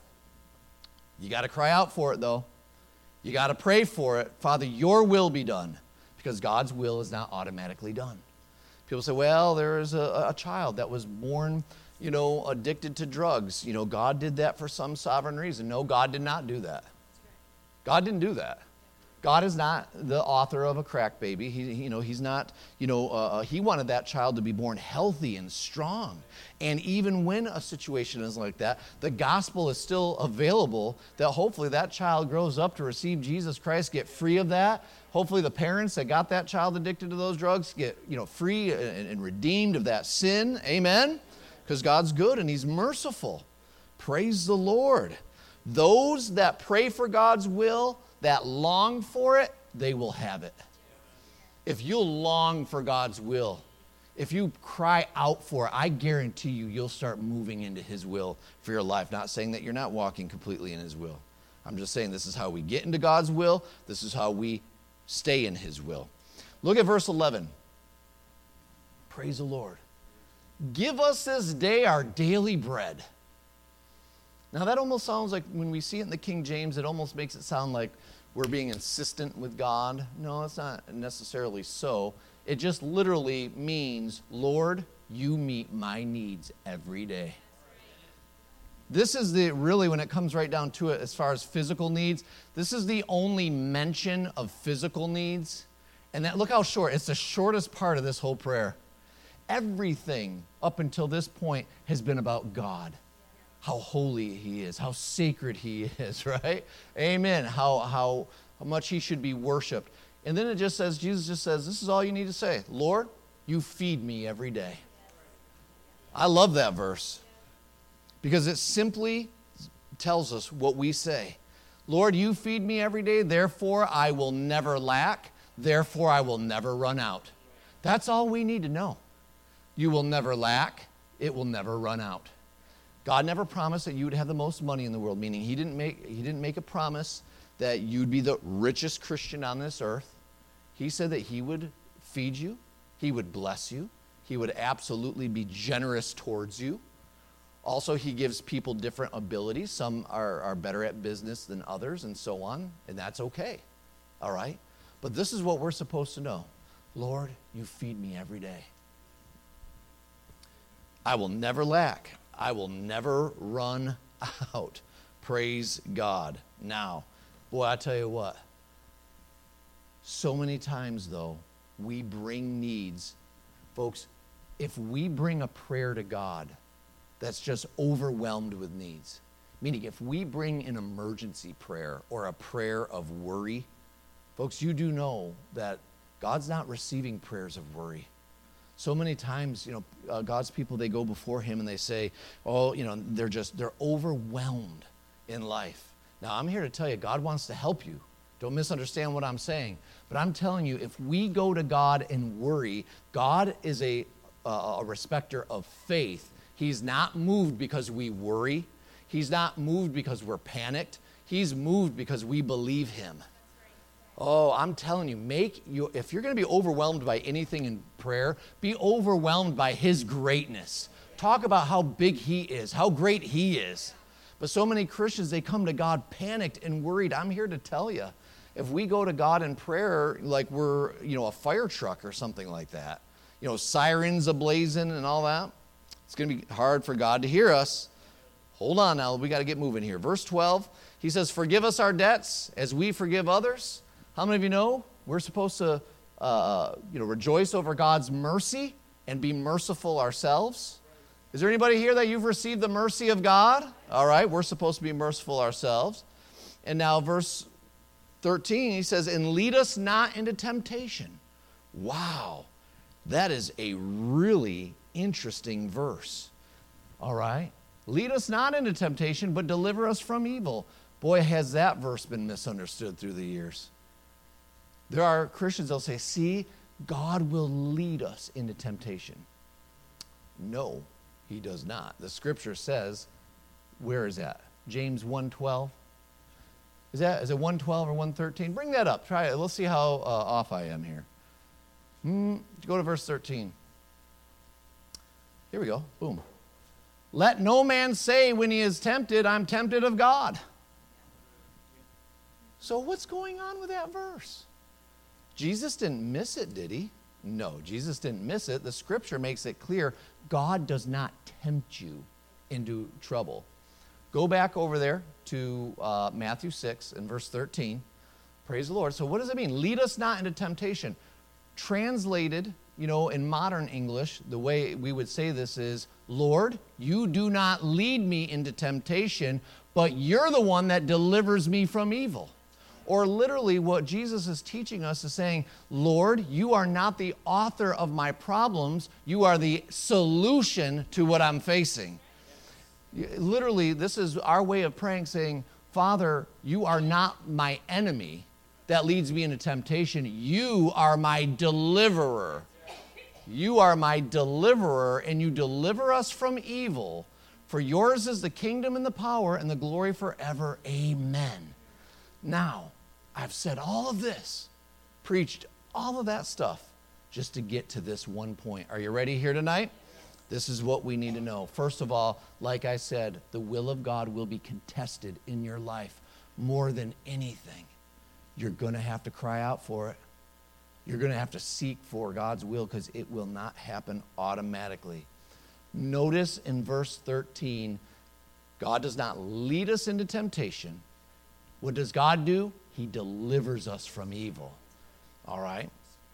You got to cry out for it, though. You got to pray for it. Father, your will be done. Because God's will is not automatically done. People say, well, there is a child that was born, addicted to drugs. God did that for some sovereign reason. No, God did not do that. God didn't do that. God is not the author of a crack baby. He's not, he wanted that child to be born healthy and strong. And even when a situation is like that, the gospel is still available that hopefully that child grows up to receive Jesus Christ, get free of that. Hopefully the parents that got that child addicted to those drugs get, free and redeemed of that sin. Amen? Because God's good and he's merciful. Praise the Lord. Those that pray for God's will, that long for it, they will have it. If you'll long for God's will, if you cry out for it, I guarantee you'll start moving into his will for your life. Not saying that you're not walking completely in his will. I'm just saying this is how we get into God's will. This is how we stay in his will. Look at verse 11. Praise the Lord. Give us this day our daily bread. Now that almost sounds like, when we see it in the King James, it almost makes it sound like we're being insistent with God. No, it's not necessarily so. It just literally means, Lord, you meet my needs every day. This is really, when it comes right down to it, as far as physical needs, this is the only mention of physical needs. And look how short, it's the shortest part of this whole prayer. Everything up until this point has been about God. How holy he is, how sacred he is, right? Amen. How much he should be worshiped. And then Jesus just says, this is all you need to say. Lord, you feed me every day. I love that verse because it simply tells us what we say. Lord, you feed me every day, therefore I will never lack, therefore I will never run out. That's all we need to know. You will never lack, it will never run out. God never promised that you would have the most money in the world, meaning he didn't make a promise that you'd be the richest Christian on this earth. He said that he would feed you, he would bless you, he would absolutely be generous towards you. Also, he gives people different abilities. Some are better at business than others and so on, and that's okay, all right? But this is what we're supposed to know. Lord, you feed me every day. I will never lack. I will never run out. Praise God. Now, boy, I tell you what, so many times, though, we bring needs. Folks, if we bring a prayer to God that's just overwhelmed with needs, meaning if we bring an emergency prayer or a prayer of worry, folks, you do know that God's not receiving prayers of worry. So many times, God's people, they go before him and they say, they're overwhelmed in life. Now, I'm here to tell you, God wants to help you. Don't misunderstand what I'm saying. But I'm telling you, if we go to God and worry, God is a respecter of faith. He's not moved because we worry. He's not moved because we're panicked. He's moved because we believe him. Oh, I'm telling you, if you're going to be overwhelmed by anything in prayer, be overwhelmed by his greatness. Talk about how big he is, how great he is. But so many Christians, they come to God panicked and worried. I'm here to tell you, if we go to God in prayer like we're, a fire truck or something like that, sirens ablazing and all that, it's going to be hard for God to hear us. Hold on now, we got to get moving here. Verse 12, he says, forgive us our debts as we forgive others. How many of you know we're supposed to rejoice over God's mercy and be merciful ourselves? Is there anybody here that you've received the mercy of God? All right, we're supposed to be merciful ourselves. And now verse 13, he says, and lead us not into temptation. Wow, that is a really interesting verse. All right, lead us not into temptation, but deliver us from evil. Boy, has that verse been misunderstood through the years. There are Christians, they'll say, see, God will lead us into temptation. No, he does not. The scripture says, where is that? James 1:12. Is it 1:12 or 1:13? Bring that up. Try it. Let's see how off I am here. Go to verse 13. Here we go. Boom. Let no man say when he is tempted, I'm tempted of God. So what's going on with that verse? Jesus didn't miss it, did he? No, Jesus didn't miss it. The scripture makes it clear God does not tempt you into trouble. Go back over there to Matthew 6 and verse 13. Praise the Lord. So what does it mean? Lead us not into temptation. Translated, in modern English, the way we would say this is, Lord, you do not lead me into temptation, but you're the one that delivers me from evil. Or literally what Jesus is teaching us is saying, Lord, you are not the author of my problems. You are the solution to what I'm facing. Literally, this is our way of praying, saying, Father, you are not my enemy that leads me into temptation. You are my deliverer. You are my deliverer, and you deliver us from evil. For yours is the kingdom and the power and the glory forever. Amen. Now, I've said all of this, preached all of that stuff, just to get to this one point. Are you ready here tonight? This is what we need to know. First of all, like I said, the will of God will be contested in your life more than anything. You're going to have to cry out for it. You're going to have to seek for God's will because it will not happen automatically. Notice in verse 13, God does not lead us into temptation. What does God do? He delivers us from evil. All right?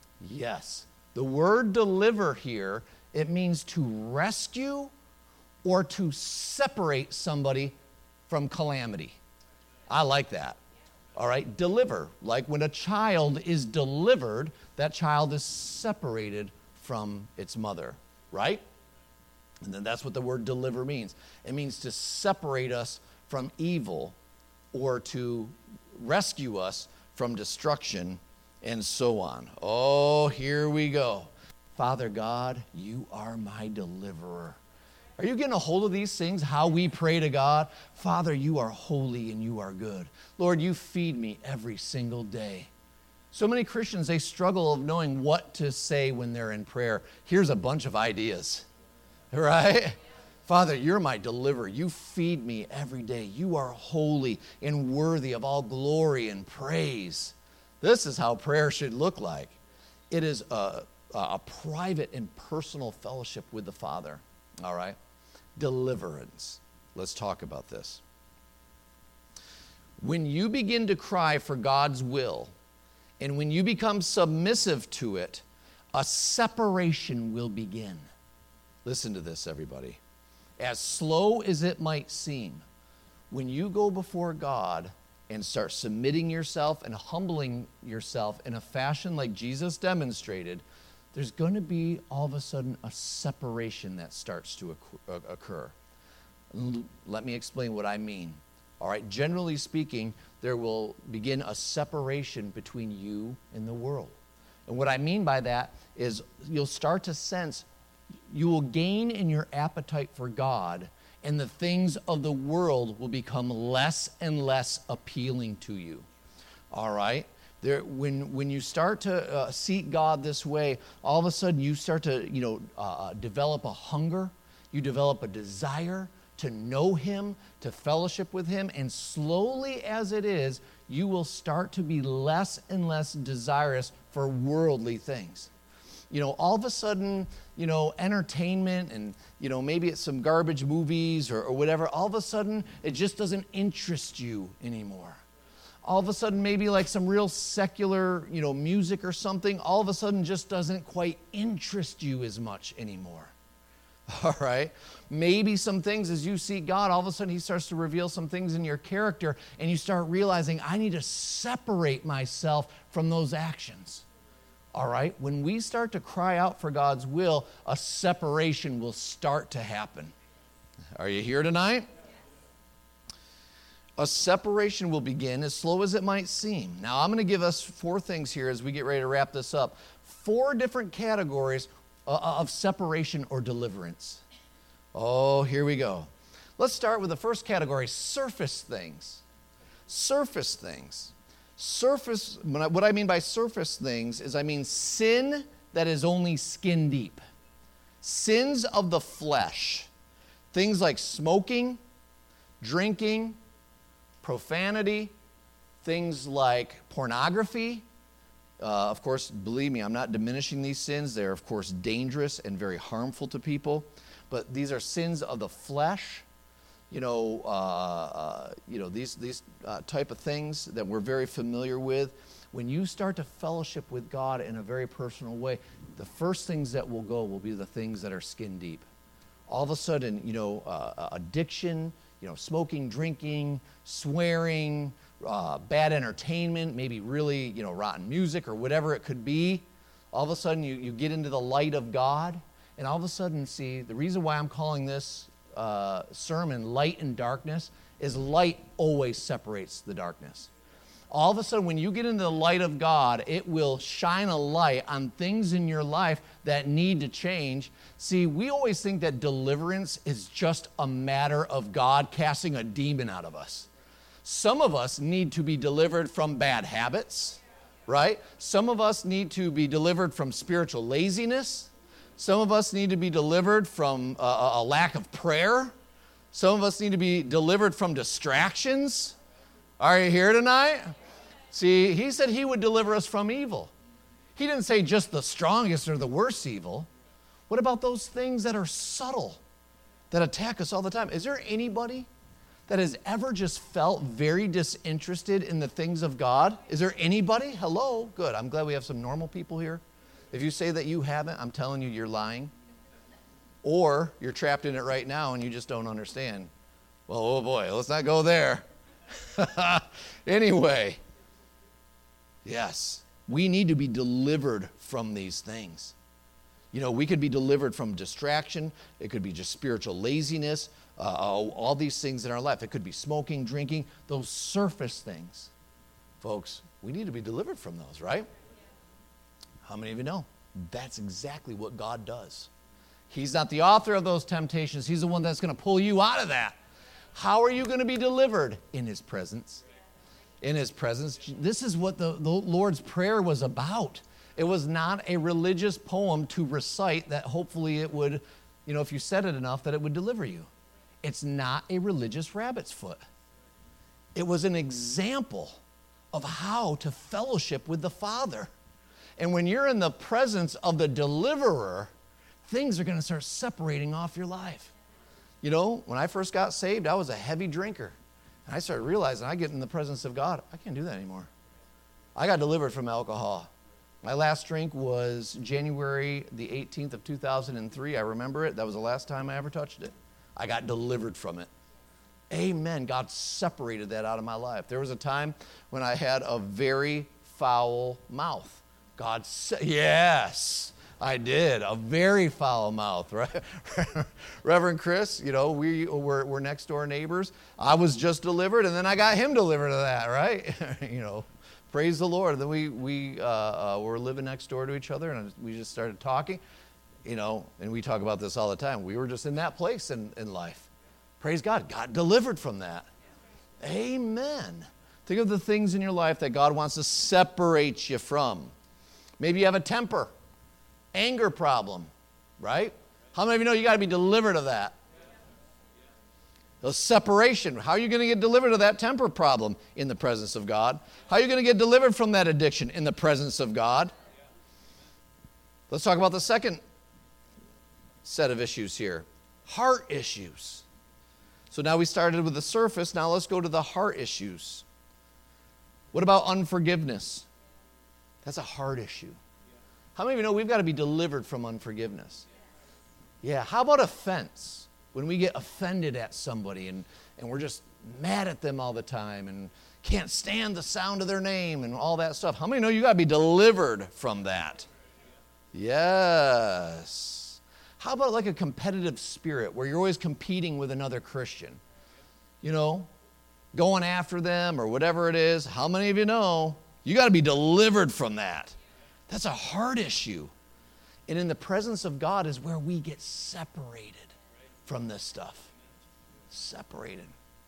Yes. The word deliver here, it means to rescue or to separate somebody from calamity. I like that. All right? Deliver. Like when a child is delivered, that child is separated from its mother. Right? And then that's what the word deliver means. It means to separate us from evil. or to rescue us from destruction, and so on. Oh, here we go. Father God, you are my deliverer. Are you getting a hold of these things, how we pray to God? Father, you are holy and you are good. Lord, you feed me every single day. So many Christians, they struggle of knowing what to say when they're in prayer. Here's a bunch of ideas, right? Father, you're my deliverer. You feed me every day. You are holy and worthy of all glory and praise. This is how prayer should look like. It is a private and personal fellowship with the Father, all right? Deliverance. Let's talk about this. When you begin to cry for God's will, and when you become submissive to it, a separation will begin. Listen to this, everybody. As slow as it might seem, when you go before God and start submitting yourself and humbling yourself in a fashion like Jesus demonstrated, there's going to be all of a sudden a separation that starts to occur. Let me explain what I mean. All right, generally speaking, there will begin a separation between you and the world. And what I mean by that is you'll start to sense you will gain in your appetite for God, and the things of the world will become less and less appealing to you. All right? When you start to seek God this way, all of a sudden you start to develop a hunger, you develop a desire to know Him, to fellowship with Him, and slowly as it is, you will start to be less and less desirous for worldly things. All of a sudden, entertainment and, maybe it's some garbage movies or whatever, all of a sudden it just doesn't interest you anymore. All of a sudden, maybe like some real secular, music or something, all of a sudden just doesn't quite interest you as much anymore. All right? Maybe some things as you seek God, all of a sudden He starts to reveal some things in your character, and you start realizing, I need to separate myself from those actions. All right? When we start to cry out for God's will, a separation will start to happen. Are you here tonight? A separation will begin as slow as it might seem. Now, I'm going to give us 4 things here as we get ready to wrap this up. 4 different categories of separation or deliverance. Oh, here we go. Let's start with the first category, surface things. Surface things. What I mean by surface things is I mean sin that is only skin deep. Sins of the flesh. Things like smoking, drinking, profanity, things like pornography. Of course, believe me, I'm not diminishing these sins. They're, of course, dangerous and very harmful to people. But these are sins of the flesh. These type of things that we're very familiar with. When you start to fellowship with God in a very personal way, the first things that will go will be the things that are skin deep. All of a sudden, addiction, smoking, drinking, swearing, bad entertainment, maybe really, rotten music or whatever it could be. All of a sudden, you get into the light of God, and all of a sudden, see, the reason why I'm calling this sermon Light and Darkness is light always separates the darkness. All of a sudden, when you get into the light of God, it will shine a light on things in your life that need to change. See, we always think that deliverance is just a matter of God casting a demon out of us. Some of us need to be delivered from bad habits, right? Some of us need to be delivered from spiritual laziness. Some of us need to be delivered from a lack of prayer. Some of us need to be delivered from distractions. Are you here tonight? See, He said He would deliver us from evil. He didn't say just the strongest or the worst evil. What about those things that are subtle, that attack us all the time? Is there anybody that has ever just felt very disinterested in the things of God? Is there anybody? Hello? Good. I'm glad we have some normal people here. If you say that you haven't, I'm telling you, you're lying. Or you're trapped in it right now and you just don't understand. Well, oh boy, let's not go there. Anyway, yes, we need to be delivered from these things. We could be delivered from distraction. It could be just spiritual laziness. all these things in our life. It could be smoking, drinking, those surface things. Folks, we need to be delivered from those, right? How many of you know? That's exactly what God does. He's not the author of those temptations. He's the one that's going to pull you out of that. How are you going to be delivered? In His presence. In His presence. This is what the Lord's Prayer was about. It was not a religious poem to recite that hopefully it would, if you said it enough, that it would deliver you. It's not a religious rabbit's foot. It was an example of how to fellowship with the Father. And when you're in the presence of the deliverer, things are going to start separating off your life. When I first got saved, I was a heavy drinker. And I started realizing I get in the presence of God, I can't do that anymore. I got delivered from alcohol. My last drink was January the 18th of 2003. I remember it. That was the last time I ever touched it. I got delivered from it. Amen. God separated that out of my life. There was a time when I had a very foul mouth. Yes, I did. A very foul mouth, right? Reverend Chris, we're next door neighbors. I was just delivered, and then I got him delivered of that, right? Praise the Lord. Then we were living next door to each other, and we just started talking, and we talk about this all the time. We were just in that place in life. Praise God. Got delivered from that. Amen. Think of the things in your life that God wants to separate you from. Maybe you have a temper, anger problem, right? How many of you know you got to be delivered of that? The separation. How are you going to get delivered of that temper problem? In the presence of God. How are you going to get delivered from that addiction? In the presence of God. Let's talk about the second set of issues here. Heart issues. So now we started with the surface. Now let's go to the heart issues. What about unforgiveness? That's a heart issue. How many of you know we've got to be delivered from unforgiveness? Yeah. How about offense? When we get offended at somebody and we're just mad at them all the time and can't stand the sound of their name and all that stuff. How many know you got to be delivered from that? Yes. How about like a competitive spirit where you're always competing with another Christian? Going after them or whatever it is. How many of you know you got to be delivered from that? That's a heart issue. And in the presence of God is where we get separated from this stuff. Separated.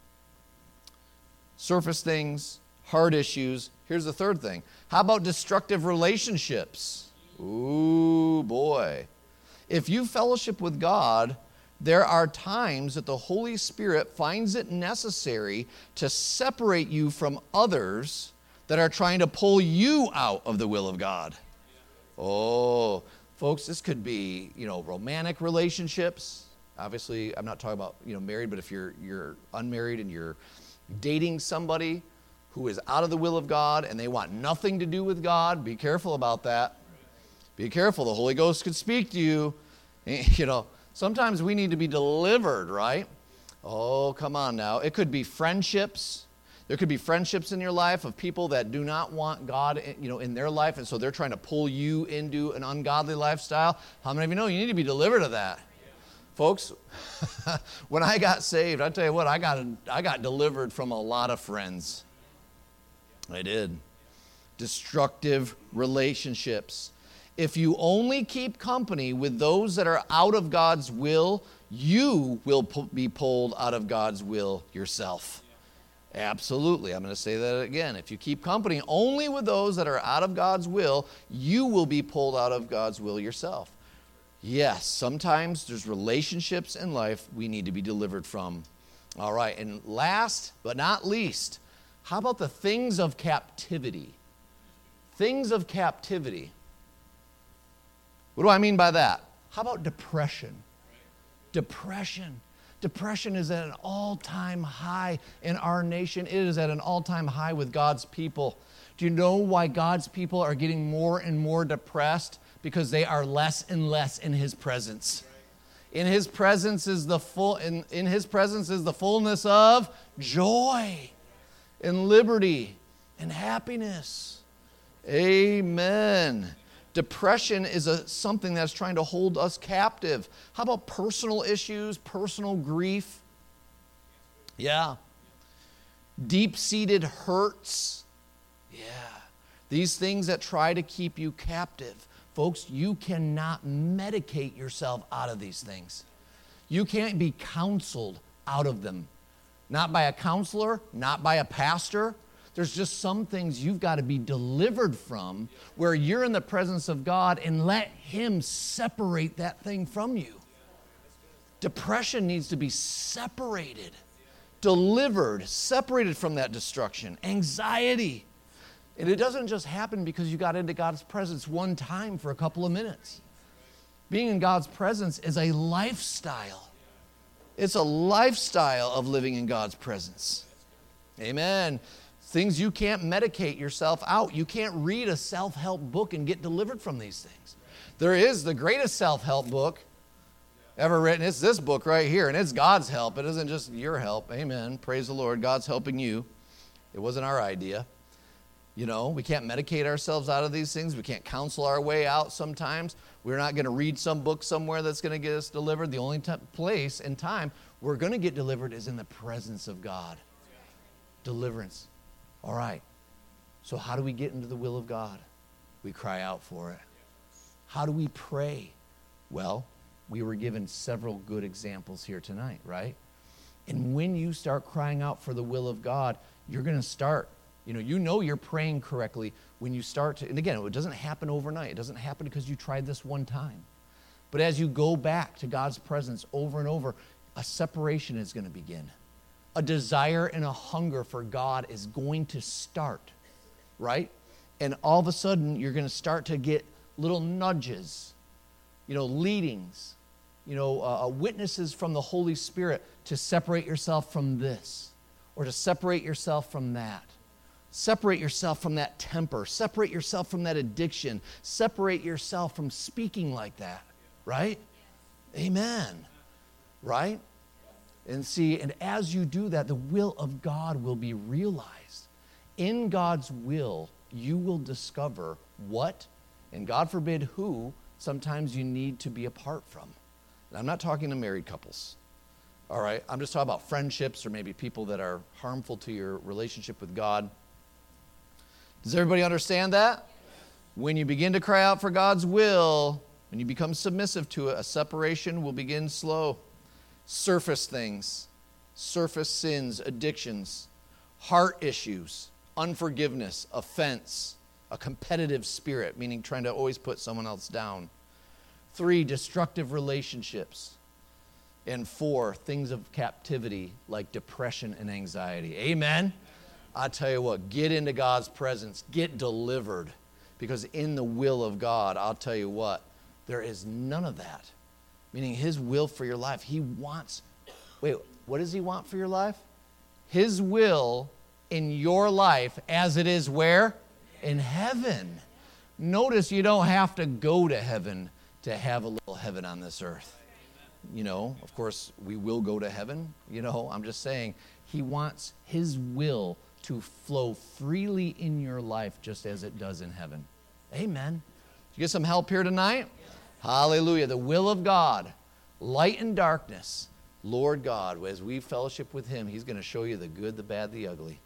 Surface things, heart issues. Here's the third thing. How about destructive relationships? Ooh, boy. If you fellowship with God, there are times that the Holy Spirit finds it necessary to separate you from others that are trying to pull you out of the will of God. Oh, folks, this could be, romantic relationships. Obviously, I'm not talking about, married, but if you're unmarried and you're dating somebody who is out of the will of God and they want nothing to do with God, be careful about that. Be careful. The Holy Ghost could speak to you. Sometimes we need to be delivered, right? Oh, come on now. It could be friendships. There could be friendships in your life of people that do not want God, in their life, and so they're trying to pull you into an ungodly lifestyle. How many of you know you need to be delivered of that? Folks, when I got saved, I tell you what, I got delivered from a lot of friends. I did. Destructive relationships. If you only keep company with those that are out of God's will, you will be pulled out of God's will yourself. Absolutely. I'm going to say that again. If you keep company only with those that are out of God's will, you will be pulled out of God's will yourself. Yes, sometimes there's relationships in life we need to be delivered from. All right, and last but not least, how about the things of captivity? Things of captivity. What do I mean by that? How about depression? Depression. Depression is at an all-time high in our nation. It is at an all-time high with God's people. Do you know why God's people are getting more and more depressed? Because they are less and less in His presence. In His presence is the in His presence is the fullness of joy and liberty and happiness. Amen. Depression is something that's trying to hold us captive. How about personal issues, personal grief? Yeah. Deep-seated hurts. Yeah. These things that try to keep you captive. Folks, you cannot medicate yourself out of these things. You can't be counseled out of them. Not by a counselor, not by a pastor. There's just some things you've got to be delivered from where you're in the presence of God and let Him separate that thing from you. Depression needs to be separated, delivered, separated from that destruction. Anxiety. And it doesn't just happen because you got into God's presence one time for a couple of minutes. Being in God's presence is a lifestyle. It's a lifestyle of living in God's presence. Amen. Things you can't medicate yourself out. You can't read a self-help book and get delivered from these things. There is the greatest self-help book ever written. It's this book right here, and it's God's help. It isn't just your help. Amen. Praise the Lord. God's helping you. It wasn't our idea. You know, we can't medicate ourselves out of these things. We can't counsel our way out sometimes. We're not going to read some book somewhere that's going to get us delivered. The only place and time we're going to get delivered is in the presence of God. Deliverance. All right. So how do we get into the will of God? We cry out for it. How do we pray? Well, we were given several good examples here tonight, right? And when you start crying out for the will of God, you're going to start. You know you're praying correctly when you start to, and again, it doesn't happen overnight. It doesn't happen because you tried this one time. But as you go back to God's presence over and over, a separation is going to begin. A desire and a hunger for God is going to start, right? And all of a sudden, you're going to start to get little nudges, leadings, witnesses from the Holy Spirit to separate yourself from this or to separate yourself from that. Separate yourself from that temper. Separate yourself from that addiction. Separate yourself from speaking like that, right? Amen, right? And as you do that, the will of God will be realized. In God's will, you will discover what, and God forbid who, sometimes you need to be apart from. And I'm not talking to married couples, all right? I'm just talking about friendships or maybe people that are harmful to your relationship with God. Does everybody understand that? When you begin to cry out for God's will, when you become submissive to it, a separation will begin slow. Surface things, surface sins, addictions, heart issues, unforgiveness, offense, a competitive spirit, meaning trying to always put someone else down. 3, destructive relationships. And 4, things of captivity like depression and anxiety. Amen? I tell you what, get into God's presence, get delivered, because in the will of God, I'll tell you what, there is none of that. Meaning His will for your life. He wants, what does He want for your life? His will in your life as it is where? In heaven. Notice you don't have to go to heaven to have a little heaven on this earth. Of course, we will go to heaven. I'm just saying, He wants His will to flow freely in your life just as it does in heaven. Amen. Did you get some help here tonight? Hallelujah. The will of God, light and darkness, Lord God, as we fellowship with Him, He's going to show you the good, the bad, the ugly.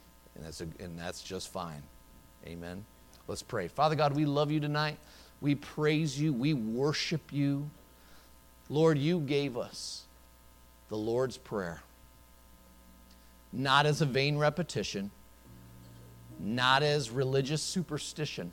And that's just fine. Amen. Let's pray. Father God, we love You tonight. We praise You. We worship You. Lord, You gave us the Lord's Prayer. Not as a vain repetition, not as religious superstition.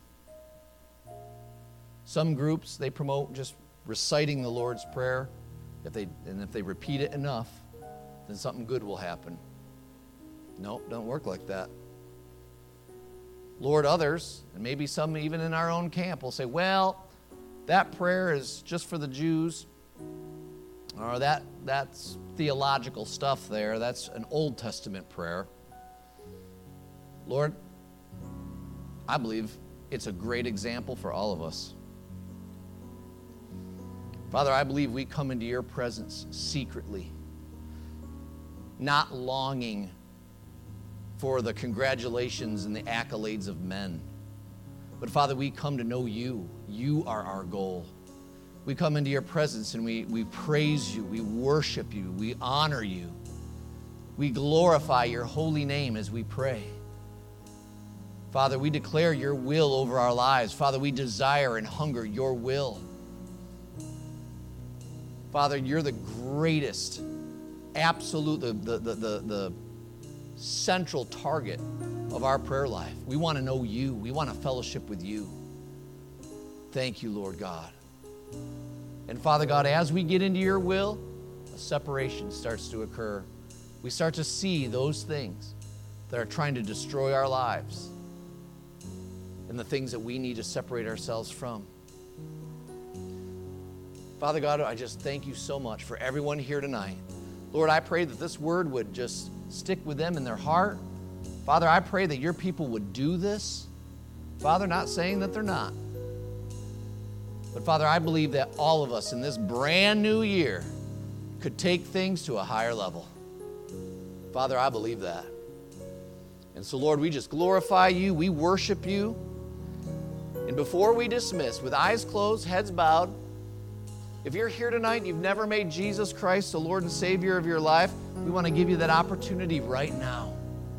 Some groups, they promote just reciting the Lord's Prayer. If they repeat it enough, then something good will happen. Nope, don't work like that. Lord, others, and maybe some even in our own camp, will say, well, that prayer is just for the Jews, or that's theological stuff there. That's an Old Testament prayer. Lord, I believe it's a great example for all of us. Father, I believe we come into Your presence secretly, not longing for the congratulations and the accolades of men. But Father, we come to know You. You are our goal. We come into Your presence and we praise You, we worship You, we honor You. We glorify your holy name as we pray. Father, we declare your will over our lives. Father, we desire and hunger your will. Father, you're the greatest, absolute, the central target of our prayer life. We want to know you. We want to fellowship with you. Thank you, Lord God. And Father God, as we get into your will, a separation starts to occur. We start to see those things that are trying to destroy our lives and the things that we need to separate ourselves from. Father God, I just thank you so much for everyone here tonight. Lord, I pray that this word would just stick with them in their heart. Father, I pray that your people would do this. Father, not saying that they're not. But Father, I believe that all of us in this brand new year could take things to a higher level. Father, I believe that. And so, Lord, we just glorify you. We worship you. And before we dismiss, with eyes closed, heads bowed, if you're here tonight and you've never made Jesus Christ the Lord and Savior of your life, we want to give you that opportunity right now.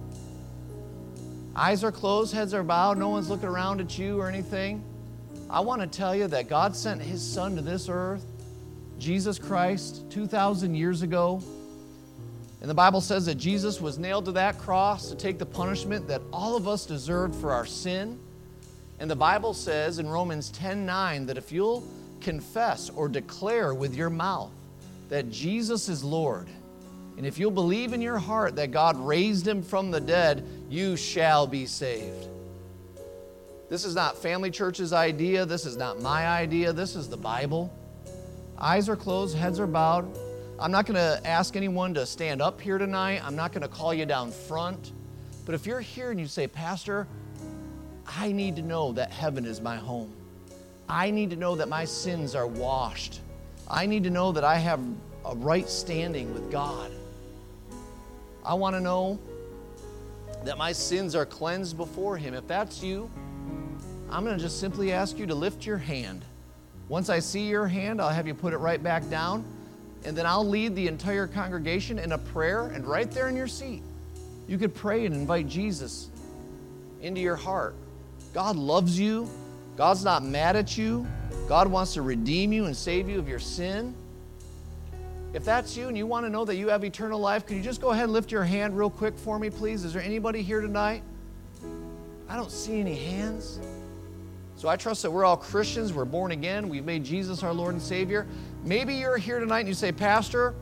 Eyes are closed, heads are bowed, no one's looking around at you or anything. I want to tell you that God sent his Son to this earth, Jesus Christ, 2,000 years ago. And the Bible says that Jesus was nailed to that cross to take the punishment that all of us deserved for our sin. And the Bible says in Romans 10:9 that if you'll confess or declare with your mouth that Jesus is Lord, and if you'll believe in your heart that God raised him from the dead, you shall be saved. This is not Family Church's idea. This is not my idea. This is the Bible. Eyes are closed, heads are bowed. I'm not going to ask anyone to stand up here tonight. I'm not going to call you down front. But if you're here and you say, Pastor, I need to know that heaven is my home. I need to know that my sins are washed. I need to know that I have a right standing with God. I want to know that my sins are cleansed before him. If that's you, I'm going to just simply ask you to lift your hand. Once I see your hand, I'll have you put it right back down, and then I'll lead the entire congregation in a prayer, and right there in your seat, you could pray and invite Jesus into your heart. God loves you. God's not mad at you. God wants to redeem you and save you of your sin. If that's you and you want to know that you have eternal life, could you just go ahead and lift your hand real quick for me, please? Is there anybody here tonight? I don't see any hands. So I trust that we're all Christians. We're born again. We've made Jesus our Lord and Savior. Maybe you're here tonight and you say, Pastor,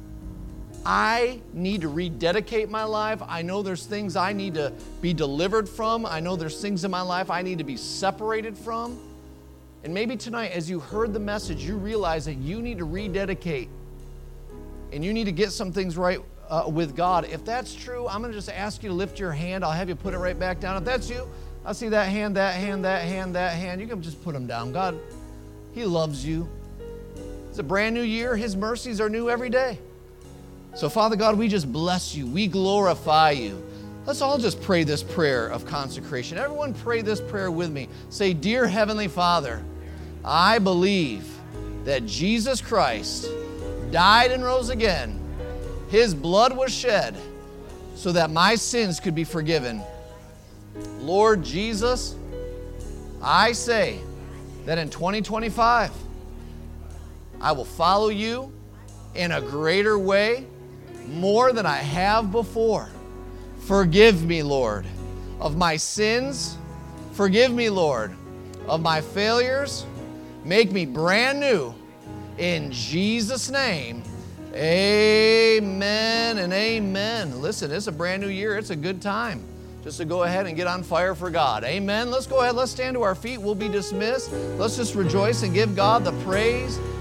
I need to rededicate my life. I know there's things I need to be delivered from. I know there's things in my life I need to be separated from. And maybe tonight, as you heard the message, you realize that you need to rededicate and you need to get some things right with God. If that's true, I'm going to just ask you to lift your hand. I'll have you put it right back down. If that's you, I see that hand, that hand, that hand, that hand. You can just put them down. God, he loves you. It's a brand new year. His mercies are new every day. So, Father God, we just bless you. We glorify you. Let's all just pray this prayer of consecration. Everyone pray this prayer with me. Say, Dear Heavenly Father, I believe that Jesus Christ died and rose again. His blood was shed so that my sins could be forgiven. Lord Jesus, I say that in 2025, I will follow you in a greater way, more than I have before. Forgive me, Lord, of my sins. Forgive me, Lord, of my failures. Make me brand new. In Jesus' name, amen and amen. Listen, it's a brand new year. It's a good time just to go ahead and get on fire for God. Amen. Let's go ahead. Let's stand to our feet. We'll be dismissed. Let's just rejoice and give God the praise